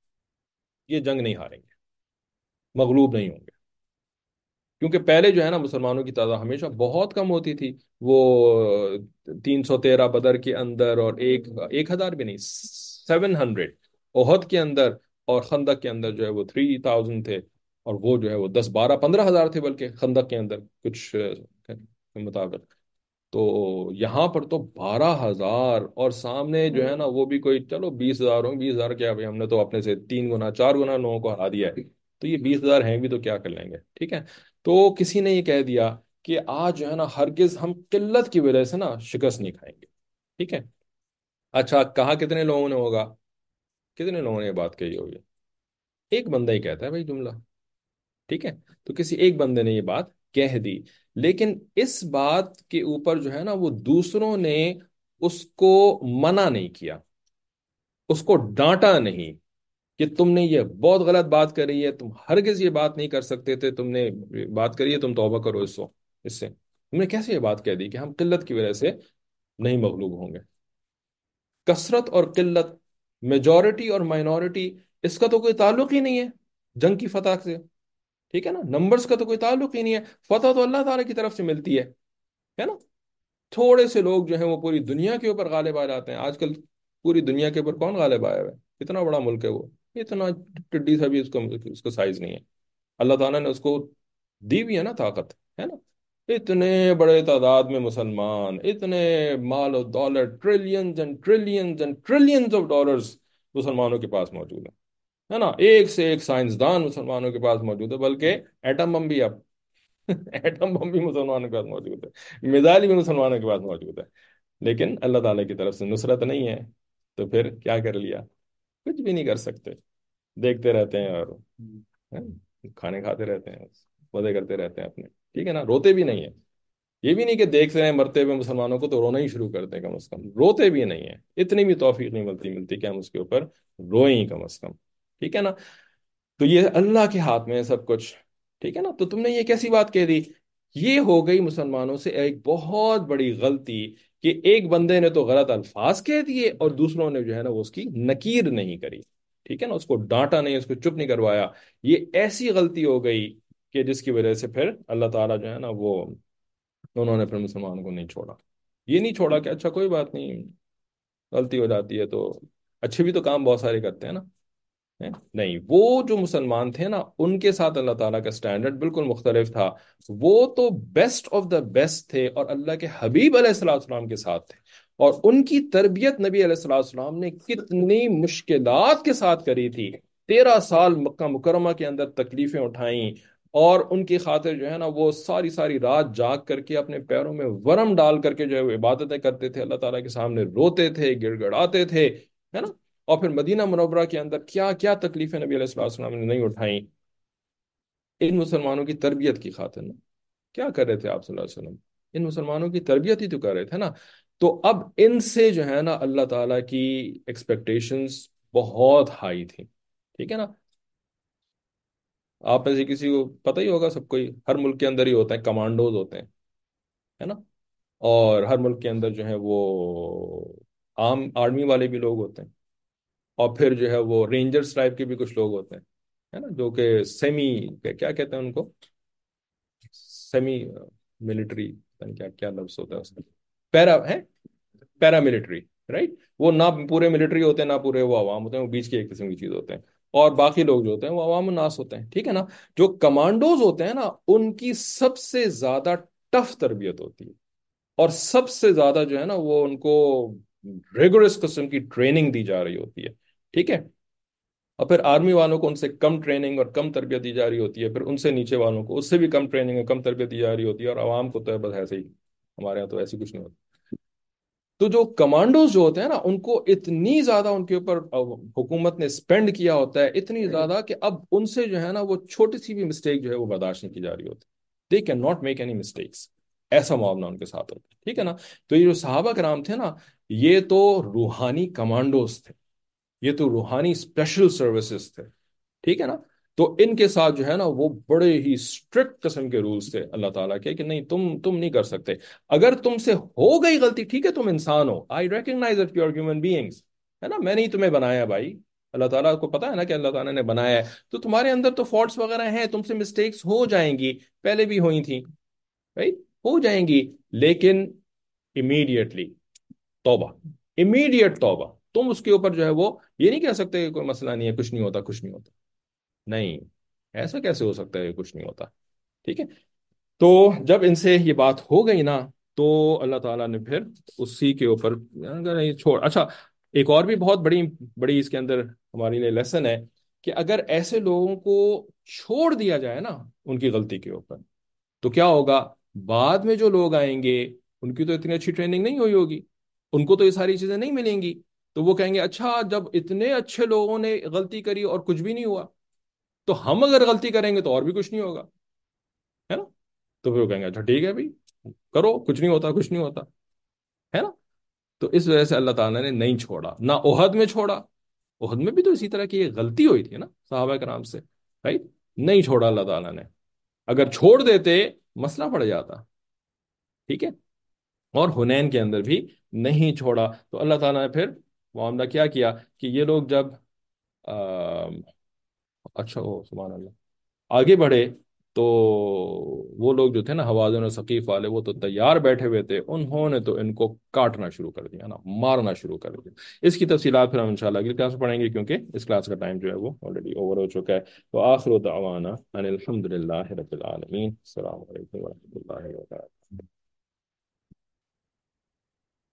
یہ جنگ نہیں ہاریں گے، مغلوب نہیں ہوں گے۔ کیونکہ پہلے جو ہے نا مسلمانوں کی تعداد ہمیشہ بہت کم ہوتی تھی، وہ تین سو تیرہ بدر کے اندر، اور ایک ایک ہزار بھی نہیں، سیون ہنڈریڈ، احد کے اندر اور خندق کے اندر جو ہے وہ تھری تھاؤزینڈ تھے، اور وہ جو ہے وہ دس بارہ پندرہ ہزار تھے، بلکہ خندق کے اندر کچھ آہ، کے مطابق۔ تو یہاں پر تو بارہ ہزار، اور سامنے جو ہے نا وہ بھی کوئی چلو بیس ہزار ہوں، بیس ہزار کیا بھائی، ہم نے تو اپنے سے تین گنا چار گنا لوگوں کو ہرا دیا ہے، تو یہ بیس ہزار ہیں بھی تو کیا کر لیں گے؟ ٹھیک ہے، تو کسی نے یہ کہہ دیا کہ آج جو ہے نا ہرگز ہم قلت کی وجہ سے نا شکست نہیں کھائیں گے۔ ٹھیک ہے، اچھا کہا کتنے لوگوں نے ہوگا، کتنے لوگوں نے یہ بات کہی ہوگی؟ ایک بندہ ہی کہتا ہے بھائی جملہ، ٹھیک ہے، تو کسی ایک بندے نے یہ بات کہہ دی، لیکن اس بات کے اوپر جو ہے نا وہ دوسروں نے اس کو منع نہیں کیا، اس کو ڈانٹا نہیں کہ تم نے یہ بہت غلط بات کری ہے، تم ہرگز یہ بات نہیں کر سکتے تھے، تم نے بات کری ہے، تم توبہ کرو اس کو، اس سے تم نے کیسے یہ بات کہہ دی کہ ہم قلت کی وجہ سے نہیں مغلوب ہوں گے؟ کثرت اور قلت، میجورٹی اور مائنورٹی، اس کا تو کوئی تعلق ہی نہیں ہے جنگ کی فتح سے۔ ٹھیک ہے نا، نمبرز کا تو کوئی تعلق ہی نہیں ہے، فتح تو اللہ تعالیٰ کی طرف سے ملتی ہے ہے نا؟ تھوڑے سے لوگ جو ہیں وہ پوری دنیا کے اوپر غالب آ جاتے ہیں۔ آج کل پوری دنیا کے اوپر کون غالب آیا ہوا ہے؟ اتنا بڑا ملک ہے وہ، اتنا ٹڈی سا بھی اس کو اس کا سائز نہیں ہے۔ اللہ تعالیٰ نے اس کو دی بھی ہے نا طاقت، ہے نا؟ اتنے بڑے تعداد میں مسلمان، اتنے مال و دولت، trillions and trillions and trillions of dollars مسلمانوں کے پاس موجود ہے ہے نا؟ ایک سے ایک سائنسدان مسلمانوں کے پاس موجود ہے، بلکہ ایٹم بم بھی اب ایٹم بم بھی مسلمانوں کے پاس موجود ہے، میزائل بھی مسلمانوں کے پاس موجود ہے، لیکن اللہ تعالیٰ کی طرف سے نصرت نہیں ہے، تو پھر کیا کر لیا؟ کچھ بھی نہیں کر سکتے، دیکھتے رہتے ہیں اور ہیں، کھانے کھاتے رہتے ہیں، مزے کرتے رہتے ہیں اپنے، ٹھیک ہے نا؟ روتے بھی نہیں ہیں، یہ بھی نہیں کہ دیکھ رہے ہیں مرتے ہوئے مسلمانوں کو تو رونا ہی شروع کرتے ہیں، کم از کم روتے بھی نہیں ہیں، اتنی بھی توفیق نہیں ملتی ملتی کہ ہم اس کے اوپر روئیں ہی کم از کم، ٹھیک ہے نا؟ تو یہ اللہ کے ہاتھ میں ہے سب کچھ، ٹھیک ہے نا؟ تو تم نے یہ کیسی بات کہہ دی؟ یہ ہو گئی مسلمانوں سے ایک بہت بڑی غلطی کہ ایک بندے نے تو غلط الفاظ کہہ دیے اور دوسروں نے جو ہے نا وہ اس کی نکیر نہیں کری، ٹھیک ہے نا؟ اس کو ڈانٹا نہیں، اس کو چپ نہیں کروایا۔ یہ ایسی غلطی ہو گئی کہ جس کی وجہ سے پھر اللہ تعالیٰ جو ہے نا وہ انہوں نے پھر مسلمانوں کو نہیں چھوڑا، یہ نہیں چھوڑا کہ اچھا کوئی بات نہیں، غلطی ہو جاتی ہے تو، اچھے بھی تو کام بہت سارے کرتے ہیں نا، ہیں؟ نہیں، وہ جو مسلمان تھے نا ان کے ساتھ اللہ تعالیٰ کا سٹینڈرڈ بالکل مختلف تھا. وہ تو بیسٹ آف دا بیسٹ تھے اور اللہ کے حبیب علیہ الصلوۃ والسلام کے ساتھ تھے. اور ان کی تربیت نبی علیہ الصلوۃ والسلام نے کتنی مشکلات کے ساتھ کری تھی. تیرہ سال مکہ مکرمہ کے اندر تکلیفیں اٹھائیں، اور ان کی خاطر جو ہے نا وہ ساری ساری رات جاگ کر کے اپنے پیروں میں ورم ڈال کر کے جو ہے وہ عبادتیں کرتے تھے، اللہ تعالیٰ کے سامنے روتے تھے، گڑ گڑاتے تھے، ہے نا. اور پھر مدینہ منورہ کے اندر کیا کیا تکلیفیں نبی علیہ الصلوۃ والسلام نے نہیں اٹھائیں ان مسلمانوں کی تربیت کی خاطر نا. کیا کر رہے تھے آپ صلی اللہ علیہ وسلم؟ ان مسلمانوں کی تربیت ہی تو کر رہے تھے نا. تو اب ان سے جو ہے نا اللہ تعالیٰ کی ایکسپیکٹیشنز بہت ہائی تھی. ٹھیک ہے نا. آپ میں سے کسی کو پتہ ہی ہوگا، سب کوئی ہر ملک کے اندر ہی ہوتا ہے، کمانڈوز ہوتے ہیں، ہے نا. اور ہر ملک کے اندر جو ہے وہ عام آرمی والے بھی لوگ ہوتے ہیں. اور پھر جو ہے وہ رینجرز ٹائپ کے بھی کچھ لوگ ہوتے ہیں، ہے نا، جو کہ سیمی، کیا کہتے ہیں ان کو، سیمی ملٹری، کیا کیا لفظ ہوتا ہے اس کا، پیرا ہے، پیرا ملٹری، رائٹ. وہ نہ پورے ملٹری ہوتے ہیں نہ پورے وہ عوام ہوتے ہیں، وہ بیچ کی ایک قسم کی چیز ہوتے ہیں. اور باقی لوگ جو ہوتے ہیں وہ عوام الناس ہوتے ہیں. ٹھیک ہے نا. جو کمانڈوز ہوتے ہیں نا ان کی سب سے زیادہ ٹف تربیت ہوتی ہے، اور سب سے زیادہ جو ہے نا وہ ان کو ریگورس قسم کی ٹریننگ دی جا رہی ہوتی ہے. ٹھیک ہے. اور پھر آرمی والوں کو ان سے کم ٹریننگ اور کم تربیت دی جا رہی ہوتی ہے، پھر ان سے نیچے والوں کو اس سے بھی کم ٹریننگ اور کم تربیت دی جا رہی ہوتی ہے، اور عوام کو تو ہے بس ایسے ہی. ہمارے یہاں تو ایسی کچھ نہیں ہوتا. تو جو کمانڈوز جو ہوتے ہیں نا ان کو اتنی زیادہ ان کے اوپر حکومت نے اسپینڈ کیا ہوتا ہے، اتنی زیادہ کہ اب ان سے جو ہے نا وہ چھوٹی سی بھی مسٹیک جو ہے وہ برداشت نہیں کی جا رہی ہوتی. They can not make any mistakes. ایسا معاملہ ان کے ساتھ ہوتا ہے. ٹھیک ہے نا. تو یہ جو صحابہ کرام تھے نا یہ تو روحانی کمانڈوز تھے، یہ تو روحانی اسپیشل سروسز تھے. ٹھیک ہے نا. تو ان کے ساتھ جو ہے نا وہ بڑے ہی اسٹرکٹ قسم کے رولز تھے اللہ تعالیٰ کے کہ نہیں، تم تم نہیں کر سکتے. اگر تم سے ہو گئی غلطی، ٹھیک ہے، تم انسان ہو، I recognize it, you are human beings, ہے نا، میں نے ہی تمہیں بنایا بھائی. اللہ تعالیٰ کو پتا ہے نا کہ اللہ تعالیٰ نے بنایا ہے، تو تمہارے اندر تو فالٹس وغیرہ ہیں، تم سے مسٹیکس ہو جائیں گی، پہلے بھی ہوئی تھیں، بھائی، ہو جائیں گی. لیکن امیڈیٹلی توبہ، امیڈیٹ توبہ. تم اس کے اوپر جو ہے وہ یہ نہیں کہہ سکتے کہ کوئی مسئلہ نہیں ہے، کچھ نہیں ہوتا، کچھ نہیں ہوتا. نہیں، ایسا کیسے ہو سکتا ہے، کچھ نہیں ہوتا. ٹھیک ہے. تو جب ان سے یہ بات ہو گئی نا تو اللہ تعالیٰ نے پھر اسی کے اوپر نہیں چھوڑ. اچھا، ایک اور بھی بہت بڑی بڑی اس کے اندر ہمارے لیے لیسن ہے کہ اگر ایسے لوگوں کو چھوڑ دیا جائے نا ان کی غلطی کے اوپر، تو کیا ہوگا؟ بعد میں جو لوگ آئیں گے ان کی تو اتنی اچھی ٹریننگ نہیں ہوئی ہوگی، ان کو تو یہ ساری چیزیں نہیں ملیں گی. تو وہ کہیں گے اچھا جب اتنے اچھے لوگوں نے غلطی کری اور کچھ بھی نہیں ہوا، تو ہم اگر غلطی کریں گے تو اور بھی کچھ نہیں ہوگا، ہے نا. تو پھر وہ کہیں گے اچھا ٹھیک ہے بھائی، کرو، کچھ نہیں ہوتا، کچھ نہیں ہوتا، ہے نا. تو اس وجہ سے اللہ تعالیٰ نے نہیں چھوڑا، نہ احد میں چھوڑا. احد میں بھی تو اسی طرح کی ایک غلطی ہوئی تھی نا صحابہ کرام سے، رائٹ. نہیں چھوڑا اللہ تعالیٰ نے. اگر چھوڑ دیتے مسئلہ پڑ جاتا. ٹھیک ہے. اور حنین کے اندر بھی نہیں چھوڑا. تو اللہ تعالیٰ نے پھر معاملہ کیا کیا کہ یہ لوگ جب آم، اچھا، او سبحان اللہ، آگے بڑھے تو وہ لوگ جو تھے نا حوازن اور ثقیف والے، وہ تو تیار بیٹھے ہوئے تھے، انہوں نے تو ان کو کاٹنا شروع کر دیا نا، مارنا شروع کر دیا. اس کی تفصیلات پھر ہم انشاءاللہ اگلی کلاس میں پڑھیں گے، کیونکہ اس کلاس کا ٹائم جو ہے وہ آلریڈی اوور ہو چکا ہے. تو آخر دعوانا ان الحمد للہ رب العالمین. السلام علیکم ورحمۃ اللہ وبرکاتہ.